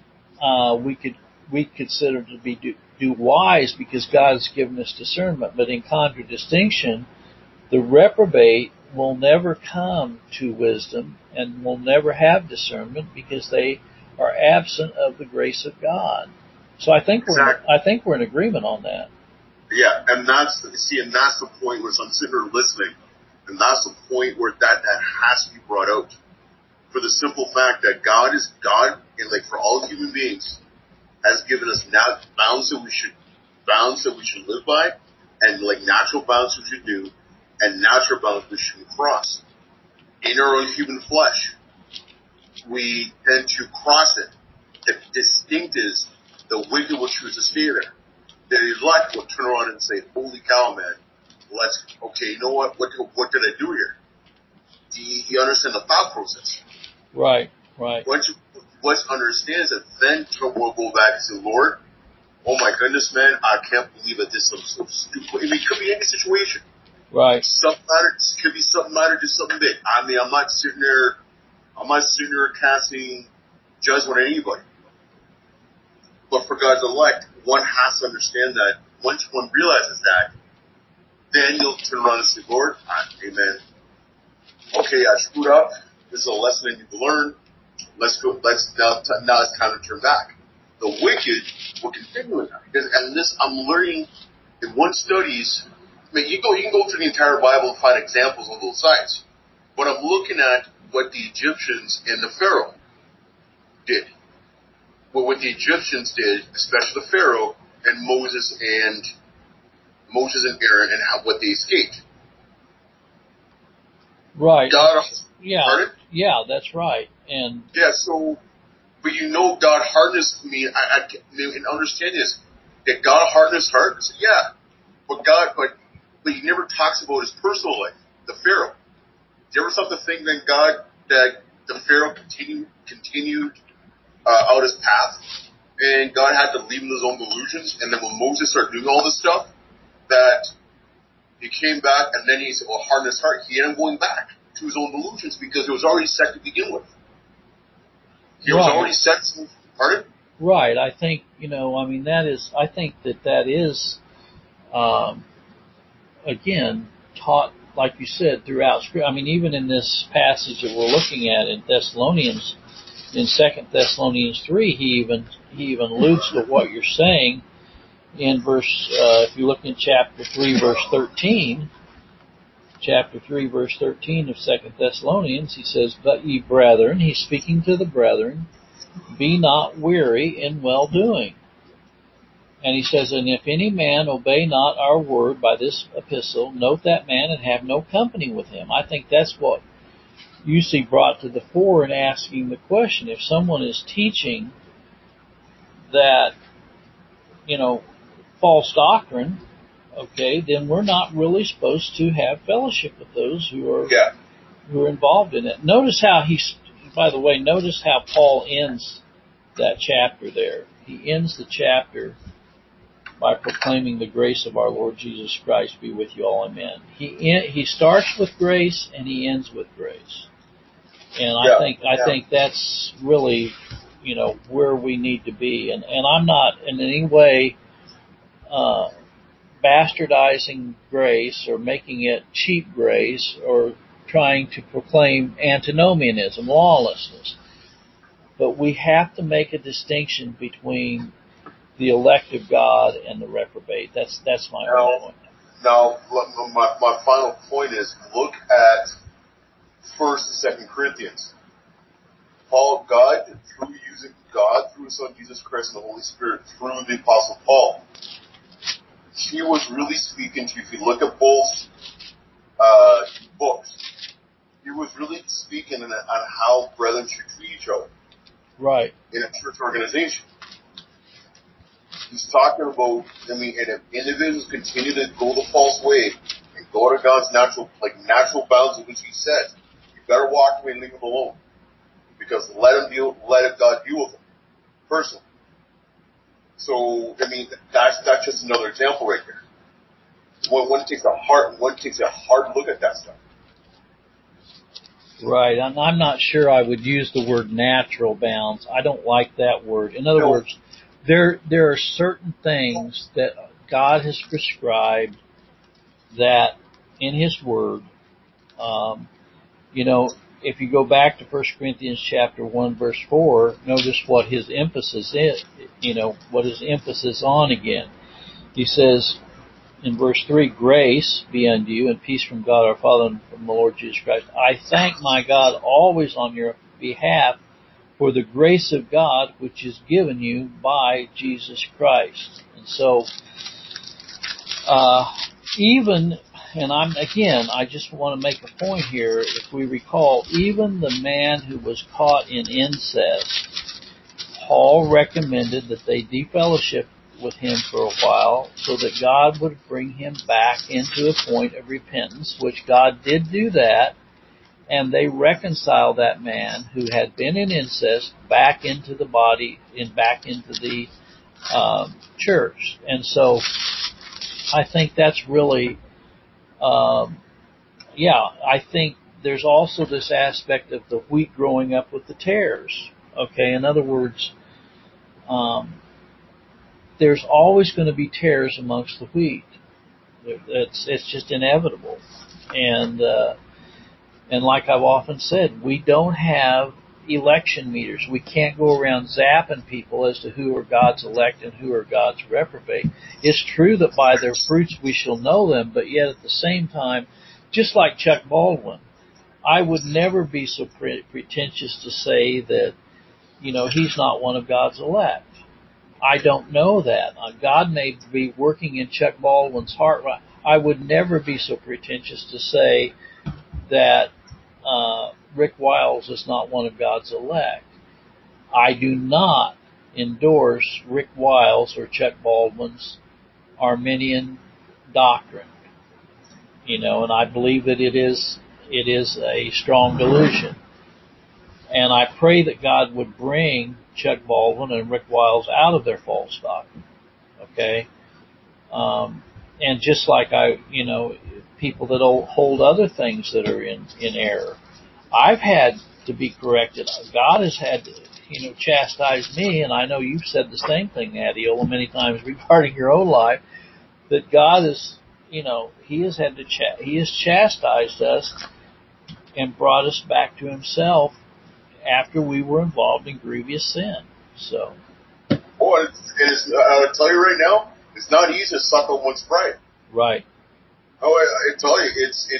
we consider to be do wise, because God has given us discernment. But in contradistinction, the reprobate will never come to wisdom and will never have discernment because they are absent of the grace of God. So I think we're in agreement on that. Yeah, and that's the point where I'm sitting here listening, and that's the point where that has to be brought out. For the simple fact that God is God, and like for all human beings, has given us bounds that we should live by, and like natural bounds we should do, and natural bounds we shouldn't cross. In our own human flesh, we tend to cross it. The distinct is the wicked will choose to stay there. The elect will turn around and say, "Holy cow, man! You know what? What did I do here?" Do you understand the thought process? Right. Once understands it, then we'll go back and say, "Lord, oh my goodness, man, I can't believe I did something so stupid." I mean, it could be any situation. Right. Could be something minor to something big. I mean, I'm not sitting there casting judgment on anybody. But for God's elect, one has to understand that once one realizes that, then you'll turn around and say, Lord, amen. Okay, I screwed up. This is a lesson I need to learn. Now it's time to turn back. The wicked will continue in that. And this, I'm learning in one studies. I mean, you can go through the entire Bible and find examples on both sides. But I'm looking at what the Egyptians and the Pharaoh did. Well, what the Egyptians did, especially the Pharaoh and Moses and Aaron, and what they escaped. Right. God, yeah. Pardon? Yeah, that's right. And so, but God hardened his. I mean, and understand this, that God hardened his heart. So, yeah, but he never talks about his personal life. The Pharaoh. Do you ever stop to think that the Pharaoh continued out his path, and God had to leave him his own delusions, and then when Moses started doing all this stuff, that he came back, and then he said, well, harden his heart. He ended up going back to his own delusions because it was already set to begin with. He was already set. Pardon? Right. I think, I think that is, again, taught, like you said, throughout Scripture. I mean, even in this passage that we're looking at in Thessalonians, in 2 Thessalonians 3, he even alludes to what you're saying in verse, if you look in chapter 3, verse 13, of 2 Thessalonians, he says, but ye brethren, he's speaking to the brethren, be not weary in well-doing. And he says, and if any man obey not our word by this epistle, note that man and have no company with him. I think that's what you see brought to the fore in asking the question. If someone is teaching that, false doctrine, okay, then we're not really supposed to have fellowship with those who are involved in it. Notice how notice how Paul ends that chapter there. He ends the chapter by proclaiming the grace of our Lord Jesus Christ be with you all, amen. He starts with grace and he ends with grace. And I think that's really, where we need to be. And I'm not in any way bastardizing grace or making it cheap grace or trying to proclaim antinomianism, lawlessness. But we have to make a distinction between the elect of God and the reprobate. That's my point. Now, my final point is look at 1st and 2nd Corinthians. God, through His Son Jesus Christ and the Holy Spirit, through the Apostle Paul, he was really speaking to, if you look at both books, he was really speaking on how brethren should treat each other. Right. In a church organization. He's talking about, and if individuals continue to go the false way and go to God's natural bounds in which he said, you better walk away and leave him alone. Because let God deal with them personally. So, that's just another example right there. One takes a hard look at that stuff. Right. I'm not sure I would use the word natural bounds. I don't like that word. In other words, there are certain things that God has prescribed that in His Word, if you go back to 1 Corinthians chapter 1 verse 4, notice what his emphasis is, what his emphasis on again. He says in verse 3, grace be unto you and peace from God our Father and from the Lord Jesus Christ. I thank my God always on your behalf for the grace of God which is given you by Jesus Christ. And so, I just want to make a point here. If we recall, even the man who was caught in incest, Paul recommended that they defellowship with him for a while so that God would bring him back into a point of repentance, which God did do that, and they reconciled that man who had been in incest back into the body and back into the church. And so I think that's really, I think there's also this aspect of the wheat growing up with the tares. Okay, in other words, there's always going to be tares amongst the wheat. It's just inevitable. And like I've often said, we don't have election meters. We can't go around zapping people as to who are God's elect and who are God's reprobate. It's true that by their fruits we shall know them, but yet at the same time, just like Chuck Baldwin, I would never be so pretentious to say that, he's not one of God's elect. I don't know that. God may be working in Chuck Baldwin's heart. I would never be so pretentious to say that Rick Wiles is not one of God's elect. I do not endorse Rick Wiles or Chuck Baldwin's Arminian doctrine, and I believe that it is a strong delusion. And I pray that God would bring Chuck Baldwin and Rick Wiles out of their false doctrine. Okay? And just like people that hold other things that are in error. I've had to be corrected. God has had to, chastise me, and I know you've said the same thing, Adiola, many times regarding your own life, that God is, He has had to, He has chastised us and brought us back to Himself after we were involved in grievous sin. So. Boy, I'll tell you right now, it's not easy to suck on one's pride. Right. Oh, I tell you,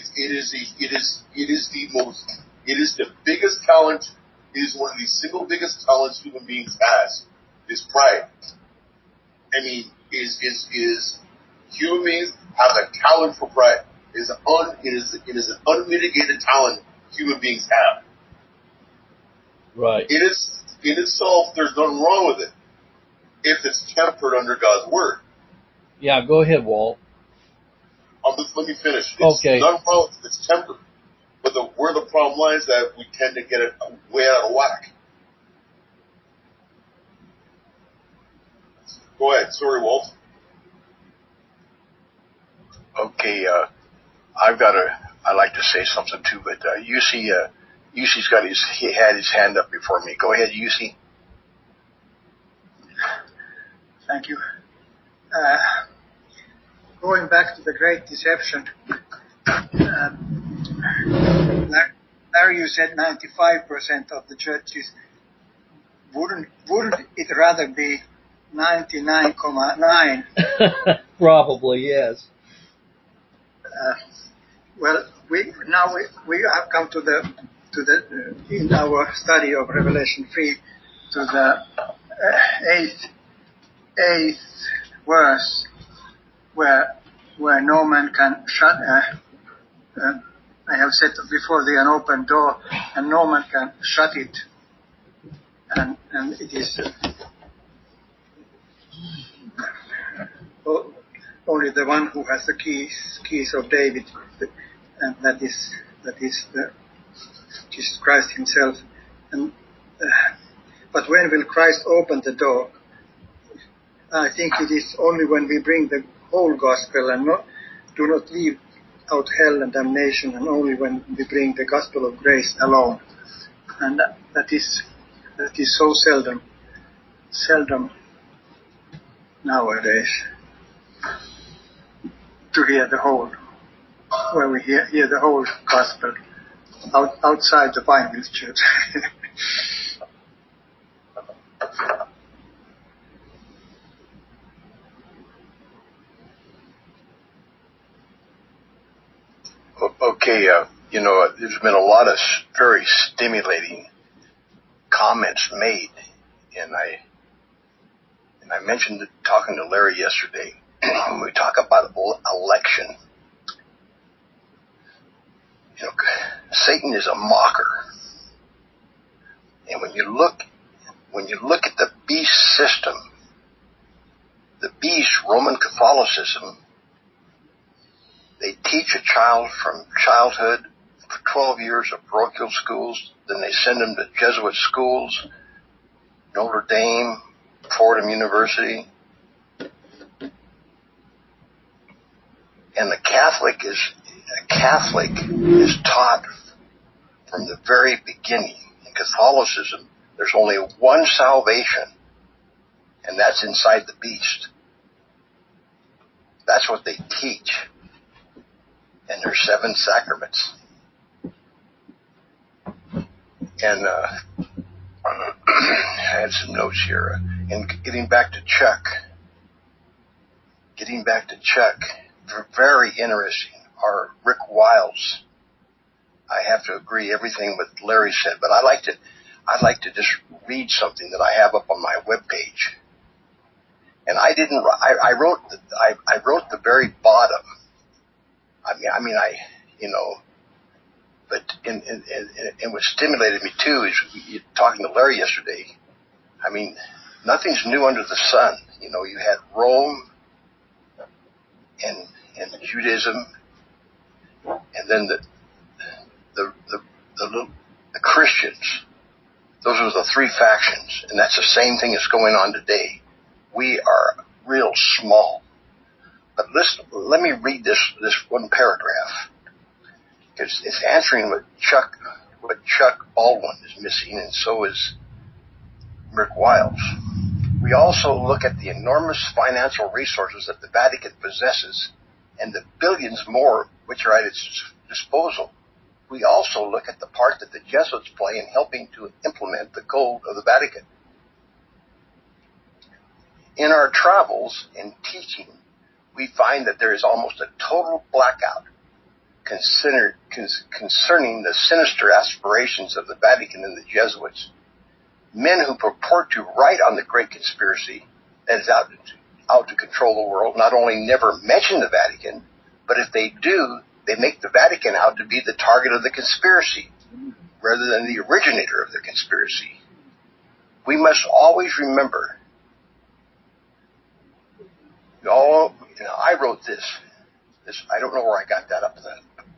it is the biggest talent. It is one of the single biggest talents human beings has. Is pride. I mean, is human beings have a talent for pride. It is an unmitigated talent human beings have. Right. In itself, there's nothing wrong with it if it's tempered under God's word. Yeah, go ahead, Walt. Let me finish. Okay. Nothing wrong if it's tempered. But where the problem lies that we tend to get it way out of whack. Go ahead. Sorry, Walt. Okay, I'd like to say something too, but Yusi's he had his hand up before me. Go ahead, Yusi. Thank you. Going back to the Great Deception, Larry, you said 95% of the churches. Wouldn't it rather be 99.9? Probably, yes. Well, we have come to the in our study of Revelation 3 to the eighth verse, where no man can shut. I have said before, an open door, and no man can shut it, and it is only the one who has the keys of David, and that is Jesus Christ Himself. And but when will Christ open the door? I think it is only when we bring the whole gospel and do not leave out hell and damnation, and only when we bring the gospel of grace alone. And that is so seldom nowadays to hear the whole, where we hear the whole gospel outside the Bible church. Okay, there's been a lot of very stimulating comments made, and I mentioned talking to Larry yesterday. When we talk about election, Satan is a mocker, and when you look at the beast system, the beast Roman Catholicism, they teach a child from childhood for 12 years of parochial schools, then they send them to Jesuit schools, Notre Dame, Fordham University. And the Catholic is taught from the very beginning. In Catholicism, there's only one salvation, and that's inside the beast. That's what they teach. and there's 7 sacraments. And I had some notes here. And getting back to Chuck, very interesting are Rick Wiles. I have to agree everything what Larry said, but I'd like to just read something that I have up on my webpage. And I wrote the very bottom. But and what stimulated me too is talking to Larry yesterday. I mean, nothing's new under the sun. You know, you had Rome and Judaism, and then the Christians. Those are the 3 factions, and that's the same thing that's going on today. We are real small. But listen, let me read this one paragraph, because it's answering what Chuck Baldwin is missing, and so is Rick Wiles. We also look at the enormous financial resources that the Vatican possesses and the billions more which are at its disposal. We also look at the part that the Jesuits play in helping to implement the code of the Vatican. In our travels and teaching, we find that there is almost a total blackout concerning the sinister aspirations of the Vatican and the Jesuits. Men who purport to write on the great conspiracy that is out to control the world not only never mention the Vatican, but if they do, they make the Vatican out to be the target of the conspiracy rather than the originator of the conspiracy. We must always remember, I wrote this, I don't know where I got that up then,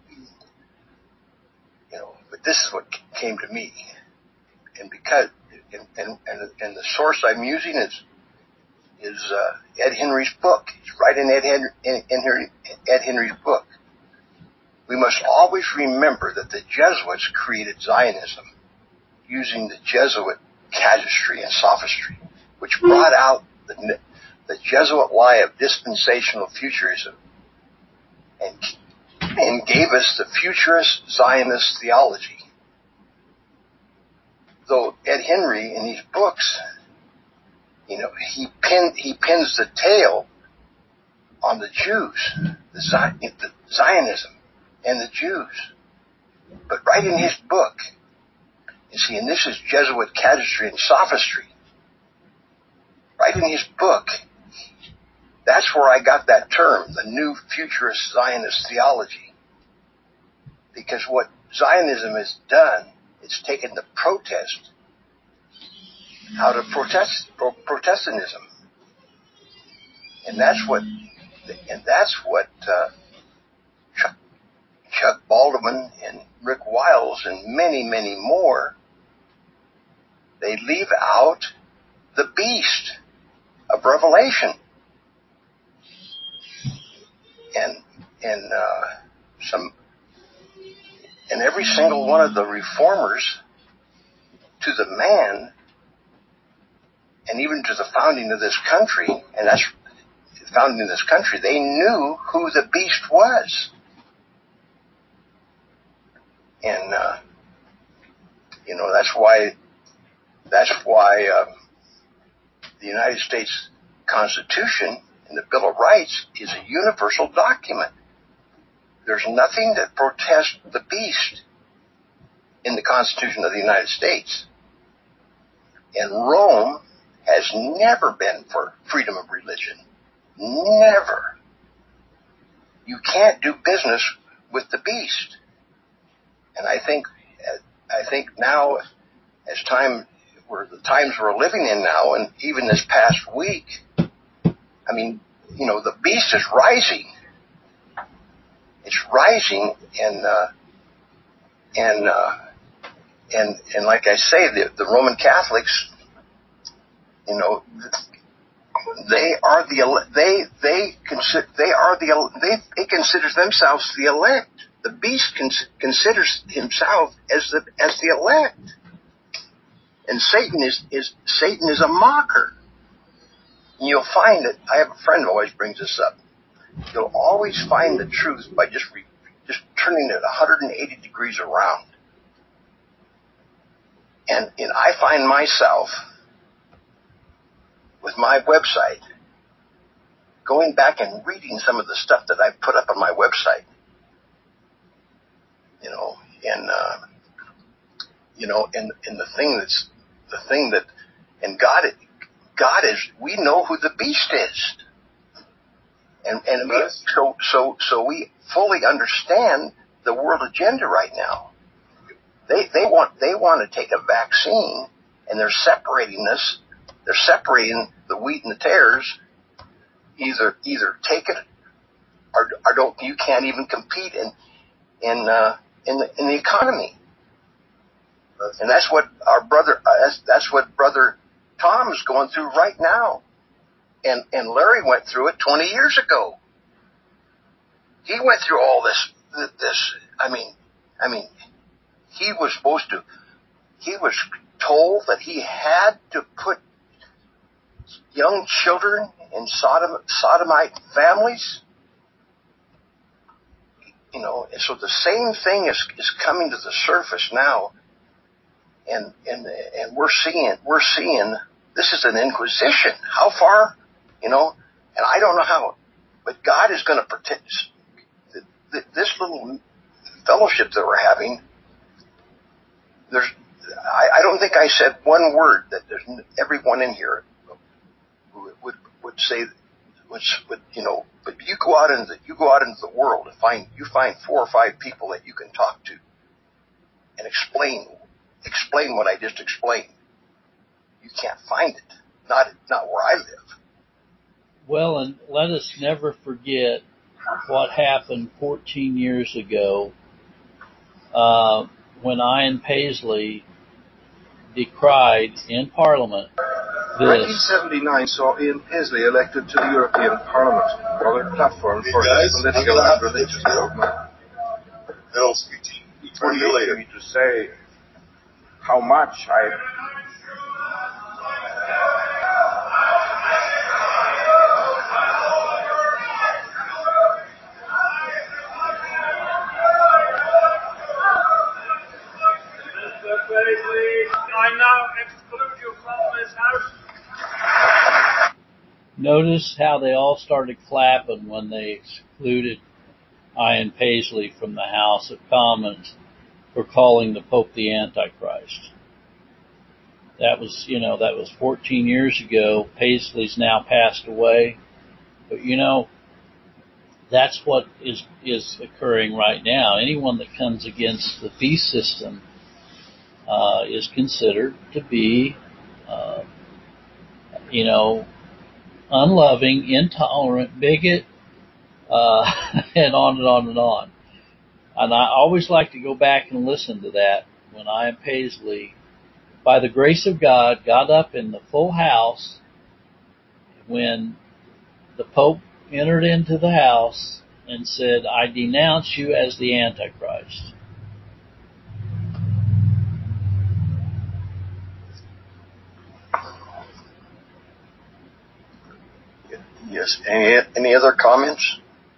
but this is what came to me. And because, and the source I'm using is Ed Henry's book. It's right in Ed Henry's book. We must always remember that the Jesuits created Zionism using the Jesuit casuistry and sophistry, which brought out the Jesuit lie of dispensational futurism and gave us the futurist Zionist theology. Though Ed Henry in his books, he pins the tail on the Jews, the Zionism and the Jews. But right in his book, and this is Jesuit casuistry and sophistry, right in his book, that's where I got that term, the new futurist Zionist theology. Because what Zionism has done, it's taken the protest out of Protestantism. And that's what Chuck Baldwin and Rick Wiles and many, many more, they leave out the beast of Revelation. And every single one of the reformers to the man, and even to the founding of this country, they knew who the beast was. And that's why the United States Constitution and the Bill of Rights is a universal document. There's nothing that protests the beast in the Constitution of the United States. And Rome has never been for freedom of religion. Never. You can't do business with the beast. And I think now, as the times we're living in now, and even this past week, the beast is rising. It's rising, and like I say, the Roman Catholics, they considers themselves the elect. The beast considers himself as the elect, and Satan is a mocker. And you'll find that I have a friend who always brings this up. You'll always find the truth by just just turning it 180 degrees around. And I find myself with my website going back and reading some of the stuff that I put up on my website, and the thing that, and God is, we know who the beast is. And so we fully understand the world agenda right now. They want to take a vaccine, and they're separating us. They're separating the wheat and the tares. Either take it or don't. You can't even compete in the economy. And that's what that's what Brother Tom is going through right now. And Larry went through it 20 years ago. He went through all this. I mean, he was told that he had to put young children in sodomite families. And so the same thing is coming to the surface now. And we're seeing this is an inquisition. How far, and I don't know how, but God is going to protect this little fellowship that we're having. I don't think I said one word that everyone in here would say, but you go out into the world and you find 4 or 5 people that you can talk to and explain what I just explained. You can't find it. Not where I live. Well, and let us never forget what happened 14 years ago when Ian Paisley decried in Parliament this. 1979 saw Ian Paisley elected to the European Parliament, on a platform for his political and religious movement. It's for me to say how much I now exclude you from this house. Notice how they all started clapping when they excluded Ian Paisley from the House of Commons for calling the Pope the Antichrist. That was 14 years ago. Paisley's now passed away. But that's what is occurring right now. Anyone that comes against the feast system is considered to be, unloving, intolerant, bigot, and on and on and on. And I always like to go back and listen to that when Ian Paisley, by the grace of God, got up in the full house when the Pope entered into the house and said, "I denounce you as the Antichrist." Yes. Any other comments?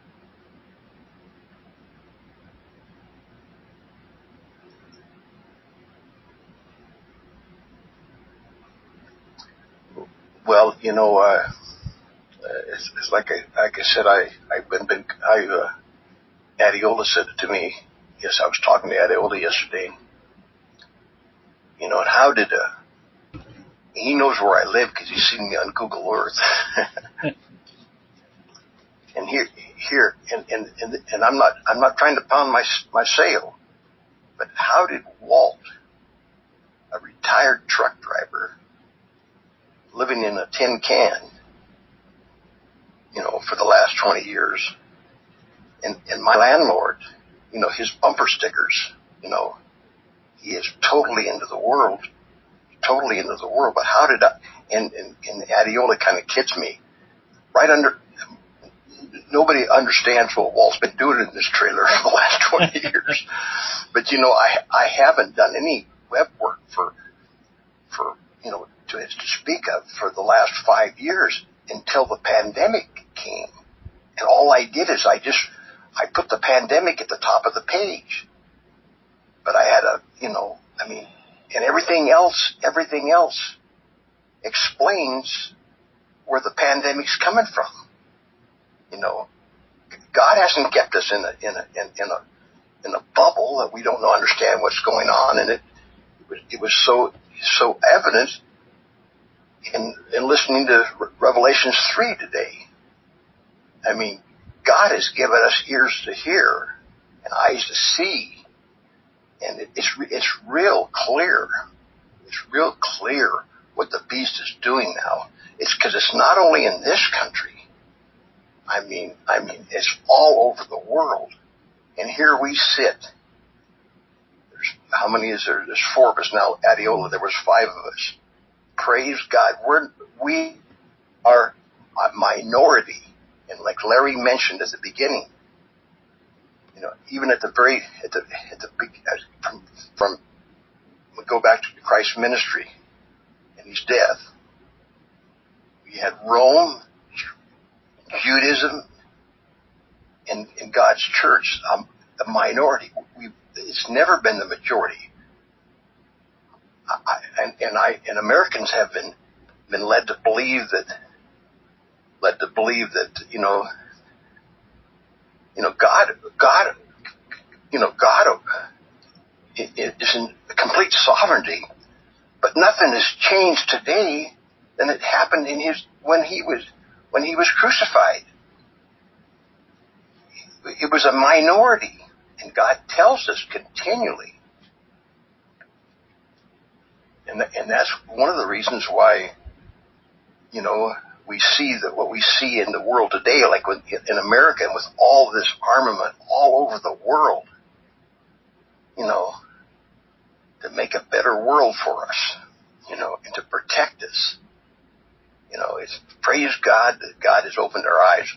Well, it's like I said, Adiola said it to me. Yes, I was talking to Adiola yesterday. And how did he knows where I live because he's seen me on Google Earth. And and I'm not trying to pound my sail, but how did Walt, a retired truck driver, living in a tin can, for the last 20 years, and my landlord, his bumper stickers, he is totally into the world. But how did and Adiola kind of kids me, nobody understands what Walt's been doing in this trailer for the last 20 years. But, I haven't done any web work for to speak of for the last 5 years until the pandemic came. And all I did is I just I put the pandemic at the top of the page, but I had and everything else explains where the pandemic's coming from. God hasn't kept us in a bubble that we don't understand what's going on, and it was so evident in listening to Revelations 3 today. I mean, God has given us ears to hear and eyes to see, and it's real clear. It's real clear what the beast is doing now. It's because it's not only in this country. I mean, it's all over the world. And here we sit. How many is there? There's 4 of us now. Adiola, there was 5 of us. Praise God. We are a minority. And like Larry mentioned at the beginning, even at the from we go back to Christ's ministry and his death, we had Rome, Judaism, and God's church, a minority. It's never been the majority. And Americans have been led to believe that God is in complete sovereignty, but nothing has changed today than it happened when he was crucified. It was a minority, and God tells us continually, and that's one of the reasons why we see that what we see in the world today, like in America, and with all this armament all over the world, to make a better world for us, and to protect us. It's praise God that God has opened our eyes,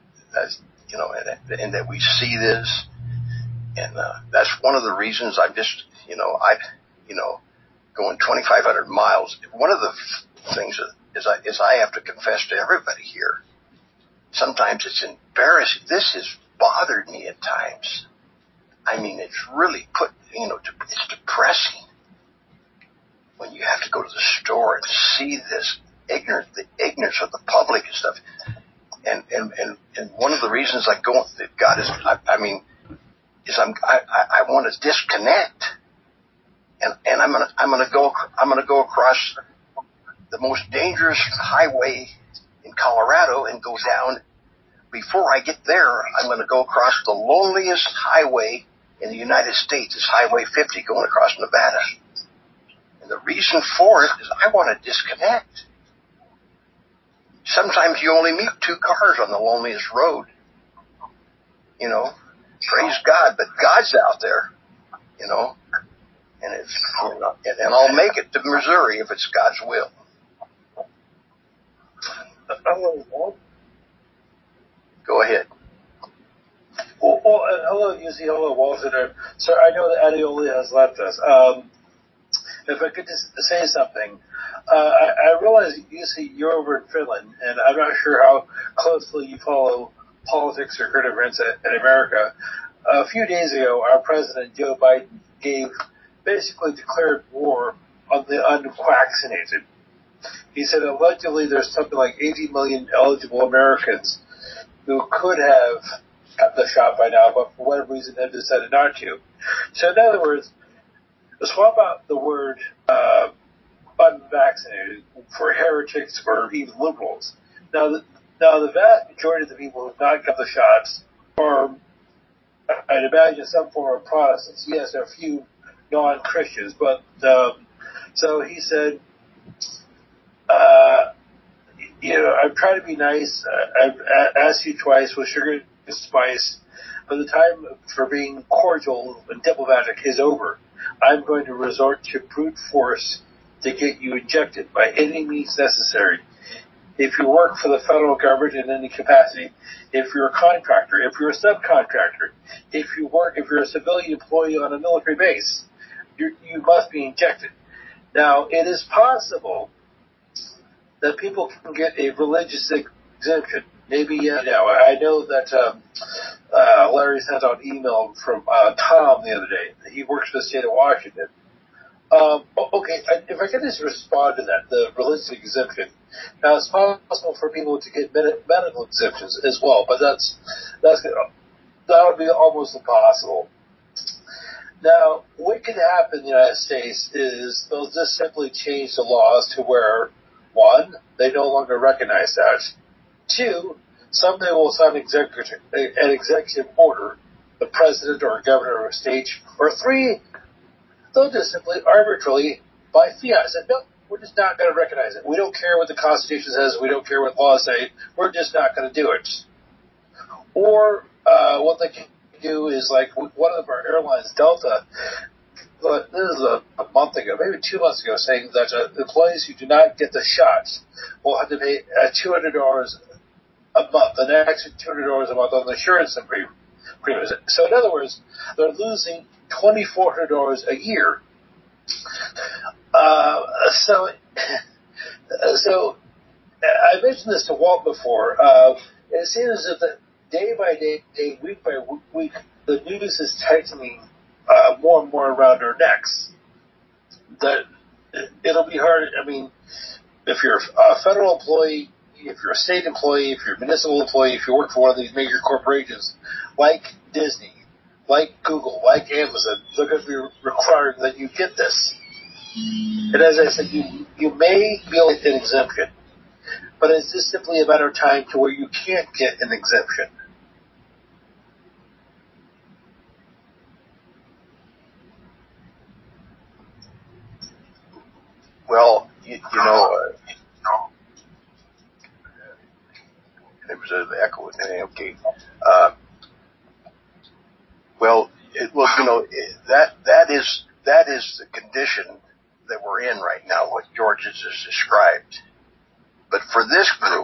and that we see this, and that's one of the reasons I'm just, going 2,500 miles. One of the things is I have to confess to everybody here. Sometimes it's embarrassing. This has bothered me at times. I mean, it's really it's depressing when you have to go to the store and see this the ignorance of the public and stuff. And one of the reasons I go, that God is, I want to disconnect, and I'm gonna go across the most dangerous highway in Colorado and go down. Before I get there, I'm going to go across the loneliest highway in the United States. It's Highway 50 going across Nevada. And the reason for it is I want to disconnect. Sometimes you only meet 2 cars on the loneliest road. Praise God, but God's out there, and and I'll make it to Missouri if it's God's will. Go ahead. Well, hello, Yuzi. Hello, Walter. Sir, I know that Adiola has left us. If I could just say something. I realize, Yuzi, you're over in Finland, and I'm not sure how closely you follow politics or current events in America. A few days ago, our president, Joe Biden, basically declared war on the unvaccinated. He said allegedly there's something like 80 million eligible Americans who could have got the shot by now, but for whatever reason have decided not to. So in other words, swap out the word unvaccinated for heretics or even liberals. Now the vast majority of the people who have not got the shots are, I'd imagine, some form of Protestants. Yes, there are a few non-Christians, but so he said, I'm trying to be nice. I've asked you twice with sugar and spice, but the time for being cordial and diplomatic is over. I'm going to resort to brute force to get you injected by any means necessary. If you work for the federal government in any capacity, if you're a contractor, if you're a subcontractor, if you're a civilian employee on a military base, you must be injected. Now, it is possible that people can get a religious exemption. Maybe, I know that Larry sent out an email from Tom the other day. He works for the state of Washington. Okay, if I could just respond to that, the religious exemption. Now, it's possible for people to get medical exemptions as well, but that would be almost impossible. Now, what could happen in the United States is they'll just simply change the laws to where, one, they no longer recognize that. Two, somebody will sign an executive order, the president or governor of a state. Or three, they'll just simply arbitrarily, by fiat, say, no, we're just not going to recognize it. We don't care what the Constitution says. We don't care what laws say. We're just not going to do it. Or what they can do is, like one of our airlines, Delta, this is a month ago, maybe 2 months ago, saying that employees who do not get the shots will have to pay $200 a month, an extra $200 a month on the insurance premiums. So in other words, they're losing $2,400 a year. So I mentioned this to Walt before. It seems that day by day, week by week, the news is tightening more and more around our necks. That it'll be hard. I mean, if you're a federal employee, if you're a state employee, if you're a municipal employee, if you work for one of these major corporations like Disney, like Google, like Amazon, they're going to be required that you get this. And as I said, you may be able to get an exemption, but it's just simply a matter of time to where you can't get an exemption. Well, you know, there was an echo. Okay. Well, you know, that is the condition that we're in right now, what George has just described. But for this group,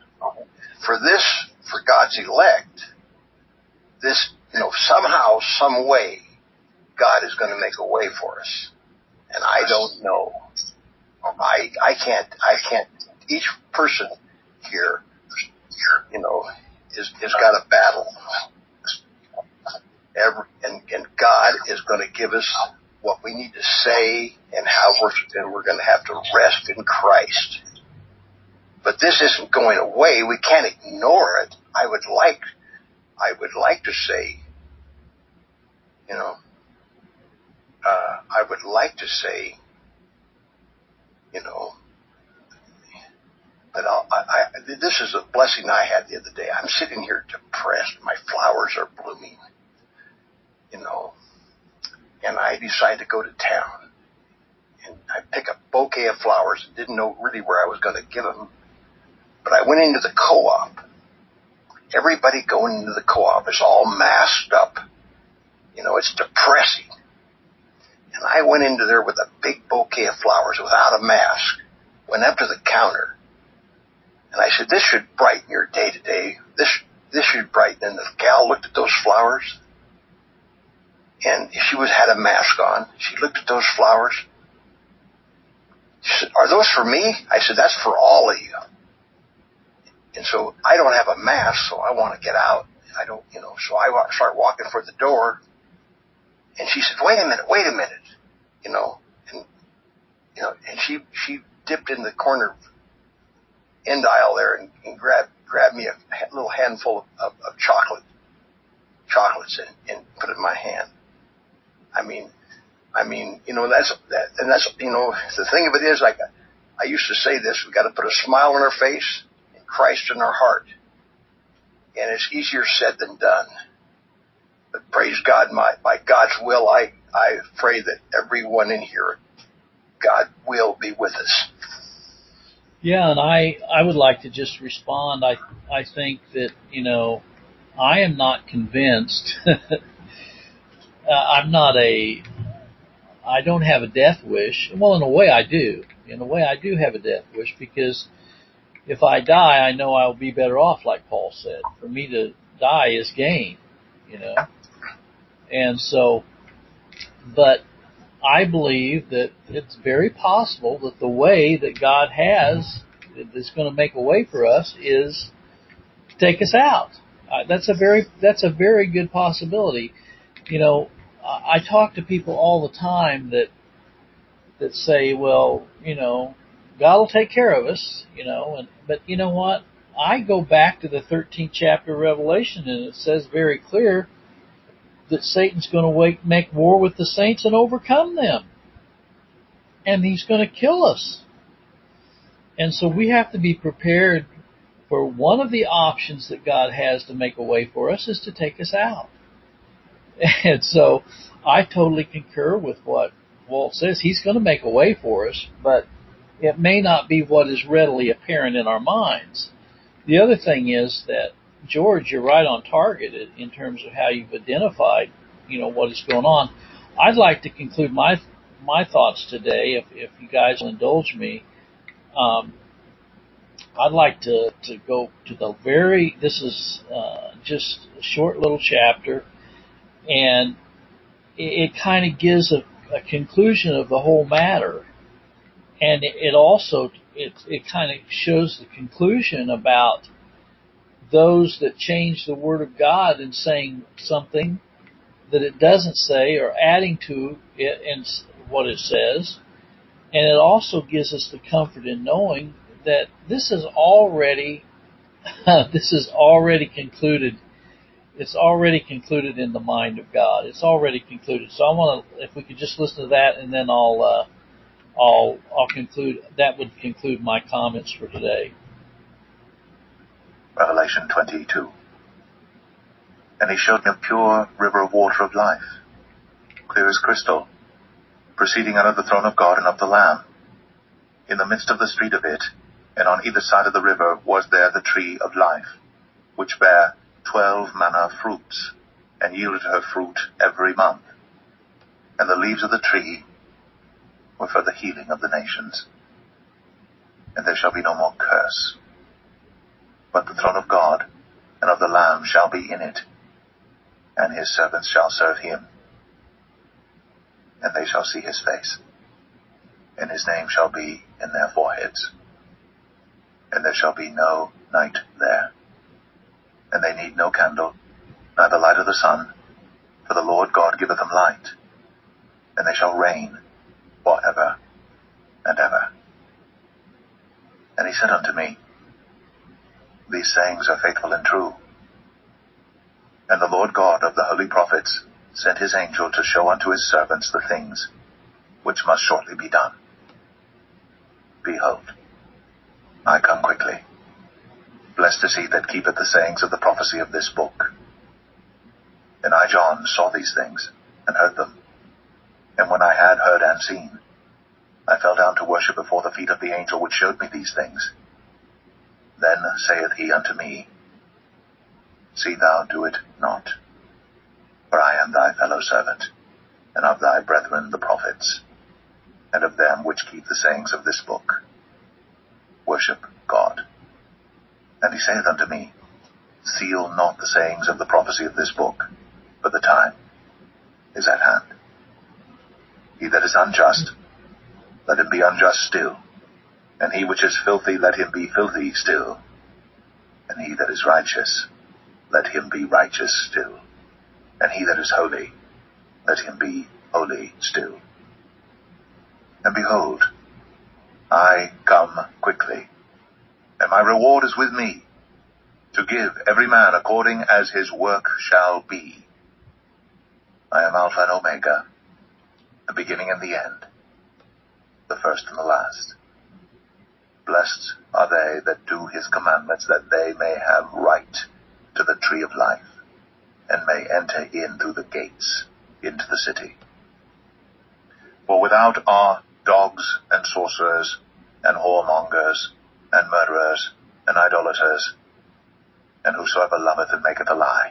for God's elect, this, you know, somehow, some way, God is going to make a way for us. And I don't know. I can't, each person here, you know, is got a battle. And God is going to give us what we need to say and how we're going to have to rest in Christ. But this isn't going away. We can't ignore it. I would like to say, you know, you know, but this is a blessing I had the other day. I'm sitting here depressed. My flowers are blooming, you know, and I decided to go to town. And I picked a bouquet of flowers and didn't know really where I was going to give them. But I went into the co-op. Everybody going into the co-op is all masked up. You know, it's depressing. And I went into there with a big bouquet of flowers without a mask. Went up to the counter. And I said, this should brighten your day today. This should brighten. And the gal looked at those flowers. And she had a mask on. She looked at those flowers. She said, are those for me? I said, that's for all of you. And so I don't have a mask, so I want to get out. I don't, you know, so I start walking for the door. And she said, wait a minute, you know, and she dipped in the corner end aisle there and grabbed me a little handful of chocolates and put it in my hand. I mean, you know, that's, you know, the thing of it is, like, I used to say this, we got to put a smile on our face and Christ in our heart. And it's easier said than done. But praise God, by God's will, I pray that everyone in here, God will be with us. Yeah, and I would like to just respond. I think that, you know, I am not convinced. I don't have a death wish. Well, in a way I do. In a way I do have a death wish, because if I die, I know I'll be better off, like Paul said. For me to die is gain, you know. And so, but I believe that it's very possible that the way that God has, that's going to make a way for us, is to take us out. That's a very good possibility. You know, I talk to people all the time that say, well, you know, God will take care of us, you know, but you know what? I go back to the 13th chapter of Revelation, and it says very clear that Satan's going to make war with the saints and overcome them. And he's going to kill us. And so we have to be prepared for one of the options that God has to make a way for us is to take us out. And so I totally concur with what Walt says. He's going to make a way for us, but it may not be what is readily apparent in our minds. The other thing is that, George, you're right on target in terms of how you've identified, you know, what is going on. I'd like to conclude my thoughts today, if you guys will indulge me. I'd like to go to this is just a short little chapter, and it kind of gives a conclusion of the whole matter. And it also kind of shows the conclusion about those that change the Word of God and saying something that it doesn't say, or adding to it in what it says. And it also gives us the comfort in knowing that this is already concluded. It's already concluded in the mind of God. It's already concluded. So I want to, if we could just listen to that, and then I'll conclude. That would conclude my comments for today. Revelation 22. And he showed me a pure river of water of life, clear as crystal, proceeding out of the throne of God and of the Lamb. In the midst of the street of it, and on either side of the river, was there the tree of life, which bare 12 manner fruits, and yielded her fruit every month. And the leaves of the tree were for the healing of the nations. And there shall be no more curse, but the throne of God and of the Lamb shall be in it, and his servants shall serve him. And they shall see his face, and his name shall be in their foreheads. And there shall be no night there. And they need no candle, neither light of the sun, for the Lord God giveth them light. And they shall reign for ever and ever. And he said unto me, These sayings are faithful and true. And the Lord God of the holy prophets sent his angel to show unto his servants the things which must shortly be done. Behold, I come quickly. Blessed is he that keepeth the sayings of the prophecy of this book. And I, John, saw these things, and heard them. And when I had heard and seen, I fell down to worship before the feet of the angel which showed me these things. Then saith he unto me, See thou do it not, for I am thy fellow servant, and of thy brethren the prophets, and of them which keep the sayings of this book. Worship God. And he saith unto me, Seal not the sayings of the prophecy of this book, for the time is at hand. He that is unjust, let him be unjust still, and he which is filthy, let him be filthy still, and he that is righteous, let him be righteous still, and he that is holy, let him be holy still. And behold, I come quickly, and my reward is with me, to give every man according as his work shall be. I am Alpha and Omega, the beginning and the end, the first and the last. Blessed are they that do his commandments, that they may have right to the tree of life, and may enter in through the gates into the city. For without are dogs and sorcerers, and whoremongers, and murderers, and idolaters, and whosoever loveth and maketh a lie.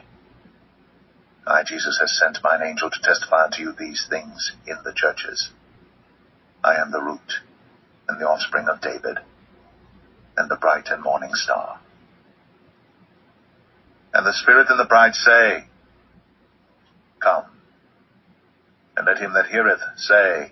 I, Jesus, has sent mine angel to testify unto you these things in the churches. I am the root and the offspring of David, and the bright and morning star. And the Spirit and the bride say, Come. And let him that heareth say,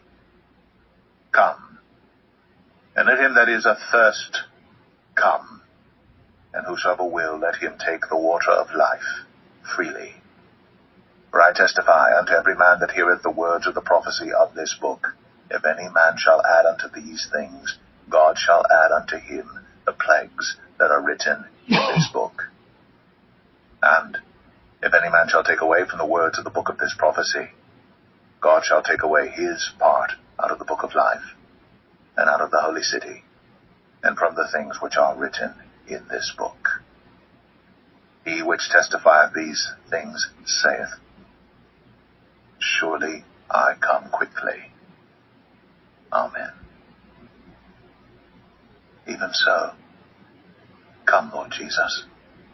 Come. And let him that is athirst come. and whosoever will, let him take the water of life freely. For I testify unto every man that heareth the words of the prophecy of this book, if any man shall add unto these things, God shall add unto him the plagues that are written in this book. And if any man shall take away from the words of the book of this prophecy, God shall take away his part out of the book of life, and out of the holy city, and from the things which are written in this book. He which testifieth these things saith, Surely I come quickly. Amen. Even so, come, Lord Jesus.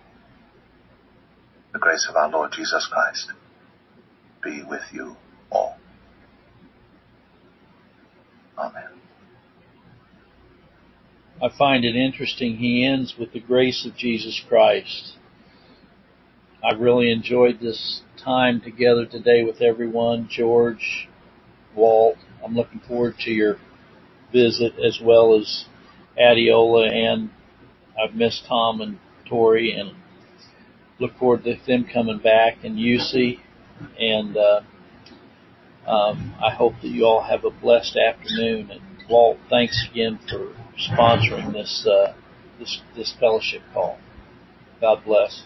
The grace of our Lord Jesus Christ be with you all. Amen. I find it interesting he ends with the grace of Jesus Christ. I really enjoyed this time together today with everyone. George, Walt, I'm looking forward to your visit, as well as Adiola, and I've missed Tom and Tori, and look forward to them coming back, and UC, and I hope that you all have a blessed afternoon. And Walt, thanks again for sponsoring this fellowship call. God bless.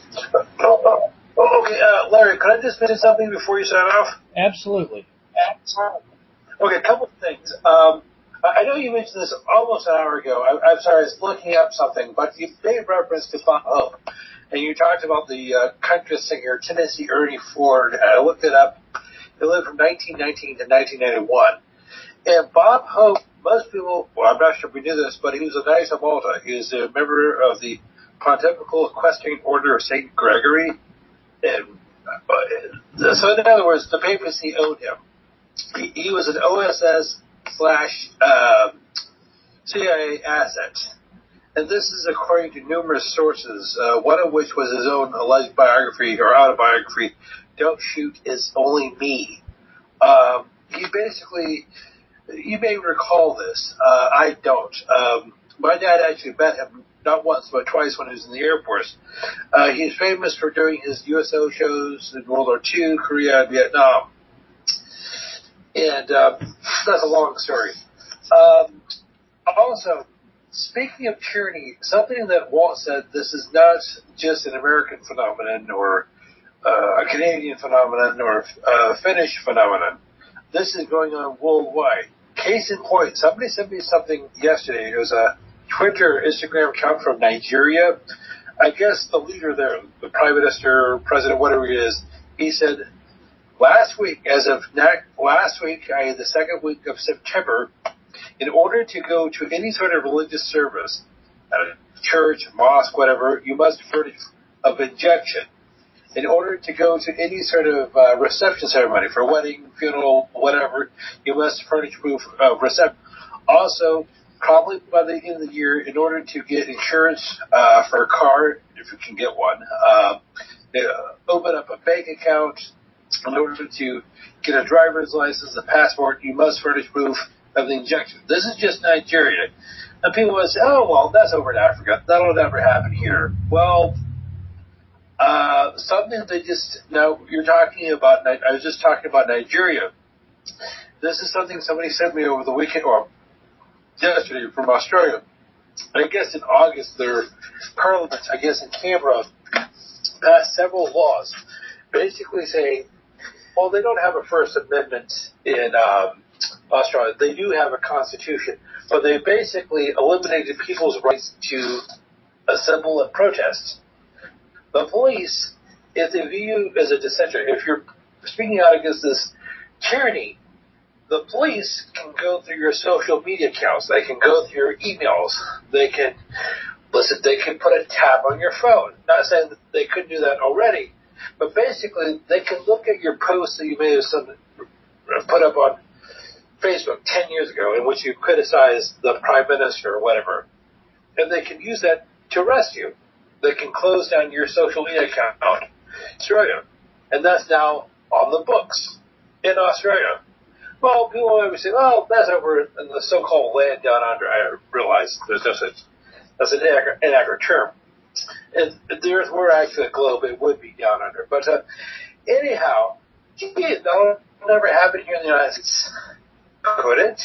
Okay, Larry, could I just mention something before you sign off? Absolutely. Okay, a couple of things. I know you mentioned this almost an hour ago. I'm sorry, I was looking up something, but you made reference to Bob Hope, and you talked about the country singer Tennessee Ernie Ford. I looked it up. He lived from 1919 to 1991. And Bob Hope, most people, well, I'm not sure if we knew this, but he was a Knight of Malta. He was a member of the Pontifical Equestrian Order of St. Gregory. And so in other words, the papacy owed him. He was an OSS / CIA asset. And this is according to numerous sources, one of which was his own alleged biography or autobiography, Don't Shoot, It's Only Me. He basically, you may recall this, I don't. My dad actually met him not once but twice when he was in the Air Force. He's famous for doing his USO shows in World War II, Korea, and Vietnam. And that's a long story. Also, speaking of tyranny, something that Walt said, this is not just an American phenomenon or a Canadian phenomenon or a Finnish phenomenon. This is going on worldwide. Case in point, somebody sent me something yesterday. It was a Twitter, Instagram account from Nigeria. I guess the leader there, the Prime Minister, President, whatever he is, he said, last week, i.e. the second week of September, in order to go to any sort of religious service, at a church, mosque, whatever, you must furnish of injection. In order to go to any sort of reception ceremony, for a wedding, funeral, whatever, you must furnish proof of reception. Also, probably by the end of the year, in order to get insurance for a car, if you can get one, open up a bank account. In order to get a driver's license, a passport, you must furnish proof of the injection. This is just Nigeria. And people will say, oh, well, that's over in Africa. That'll never happen here. Well, something they just, now you're talking about, I was just talking about Nigeria. This is something somebody sent me over the weekend, or yesterday from Australia. I guess in August, their parliament, I guess in Canberra, passed several laws basically saying, well, they don't have a First Amendment in Australia. They do have a constitution, but they basically eliminated people's rights to assemble and protest. The police, if they view you as a dissenter, if you're speaking out against this tyranny, the police can go through your social media accounts. They can go through your emails. They can put a tab on your phone. Not saying that they couldn't do that already, but basically they can look at your posts that you may have put up on Facebook 10 years ago in which you criticized the Prime Minister or whatever, and they can use that to arrest you. They can close down your social media account in Australia, and that's now on the books in Australia. Well, people always say, oh, that's over in the so-called land down under. I realize there's no such, that's an inaccurate term. if the Earth were actually a globe, it would be down under. But anyhow, that'll never happen here in the United States, could it?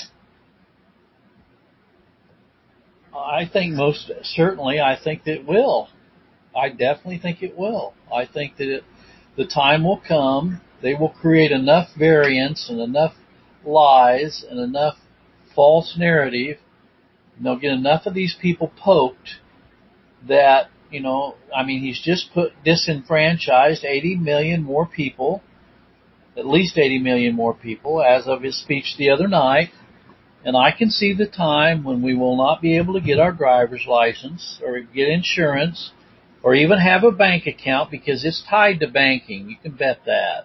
I think most certainly. I think that it will. I definitely think it will. I think that the time will come. They will create enough variance and enough lies and enough false narrative. And they'll get enough of these people poked that, he's just disenfranchised 80 million more people, at least 80 million more people as of his speech the other night. And I can see the time when we will not be able to get our driver's license or get insurance or even have a bank account because it's tied to banking. You can bet that.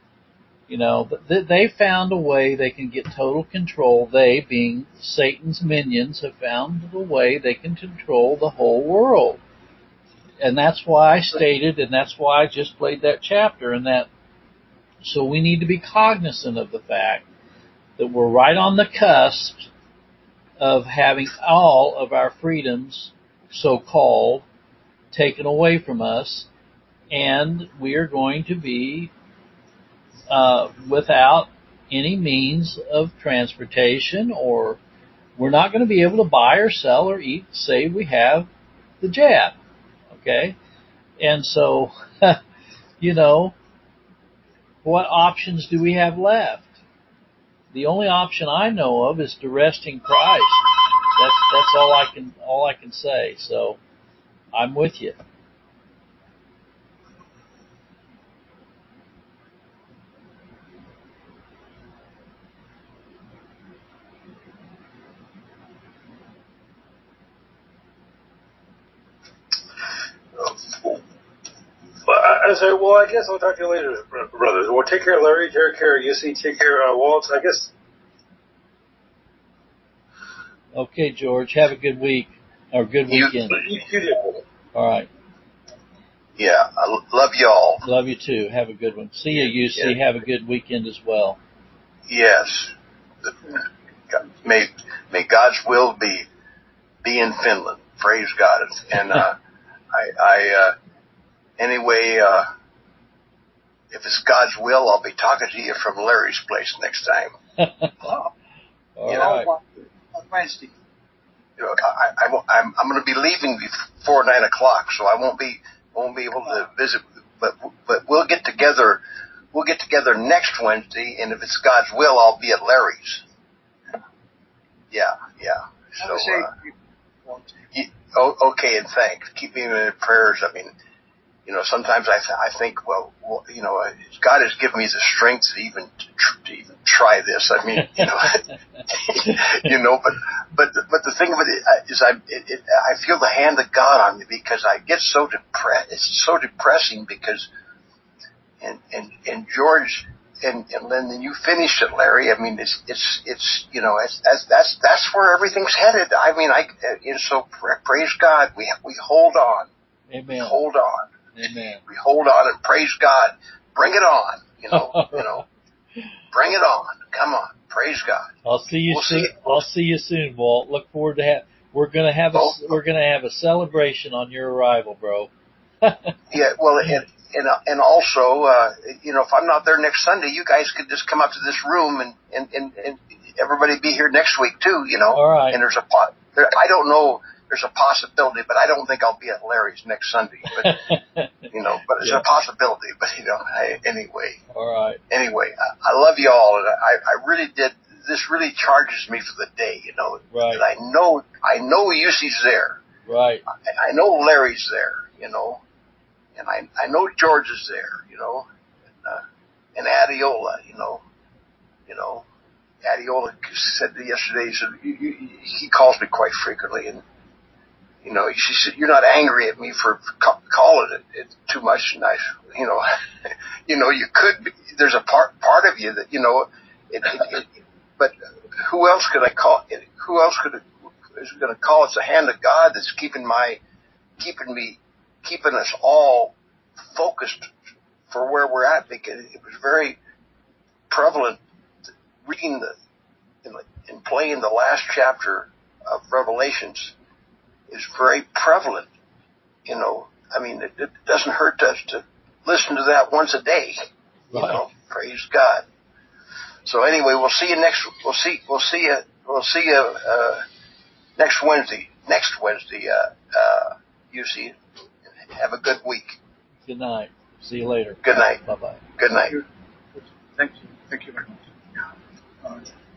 They found a way they can get total control. They, being Satan's minions, have found a way they can control the whole world. And that's why I stated, and that's why I just played that chapter. So we need to be cognizant of the fact that we're right on the cusp of having all of our freedoms, so-called, taken away from us, and we are going to be without any means of transportation, or we're not going to be able to buy or sell or eat, say we have the jab. Okay? And so, what options do we have left? The only option I know of is to rest in Christ. That's all I can say. So I'm with you. I say, well, I guess I'll talk to you later, brothers. Well, take care, Larry. Take care, UC. Take care, Walt. I guess. Okay, George. Have a good week or good weekend. You do. All right. Yeah, I love y'all. Love you too. Have a good one. See you, UC. Yeah. Have a good weekend as well. Yes. May God's will be in Finland. Praise God. And anyway, if it's God's will, I'll be talking to you from Larry's place next time. All right. On Wednesday. I'm going to be leaving before 9 o'clock, so I won't be able to visit. But we'll get together. We'll get together next Wednesday, and if it's God's will, I'll be at Larry's. Yeah. So, okay, and thanks. Keep me in prayers. I mean, sometimes I think, well, God has given me the strength to even try this. I mean, but the thing of it is, I feel the hand of God on me because I get so depressed. It's so depressing because, and George and then you finished it, Larry. I mean, it's that's where everything's headed. I mean, so praise God. We hold on. Amen. We hold on. Amen. We hold on and praise God. Bring it on. Bring it on. Come on. Praise God. I'll see you soon. I'll see you soon, Walt. Look forward to we're gonna have a celebration on your arrival, bro. Yeah. Well, and also, if I'm not there next Sunday, you guys could just come up to this room and everybody be here next week too. All right. And I don't know. There's a possibility, but I don't think I'll be at Larry's next Sunday. But but it's a possibility. But anyway. All right. Anyway, I love you all, and I really did. This really charges me for the day. Right. And I know UC's there. Right. I know Larry's there. And I know George is there. And Adiola. Adiola said yesterday. He said he calls me quite frequently, and she said, "You're not angry at me for calling it too much." And you could be. There's a part of you that but who else could I call? Who else is going to call? It's the hand of God that's keeping us all focused for where we're at, because it was very prevalent reading and playing the last chapter of Revelations is very prevalent. I mean, it doesn't hurt to listen to that once a day. You Right. know, praise God. So anyway, we'll see you next Wednesday. UC. Have a good week. Good night. See you later. Good night. Bye-bye. Good night. Thank you. Thank you very much.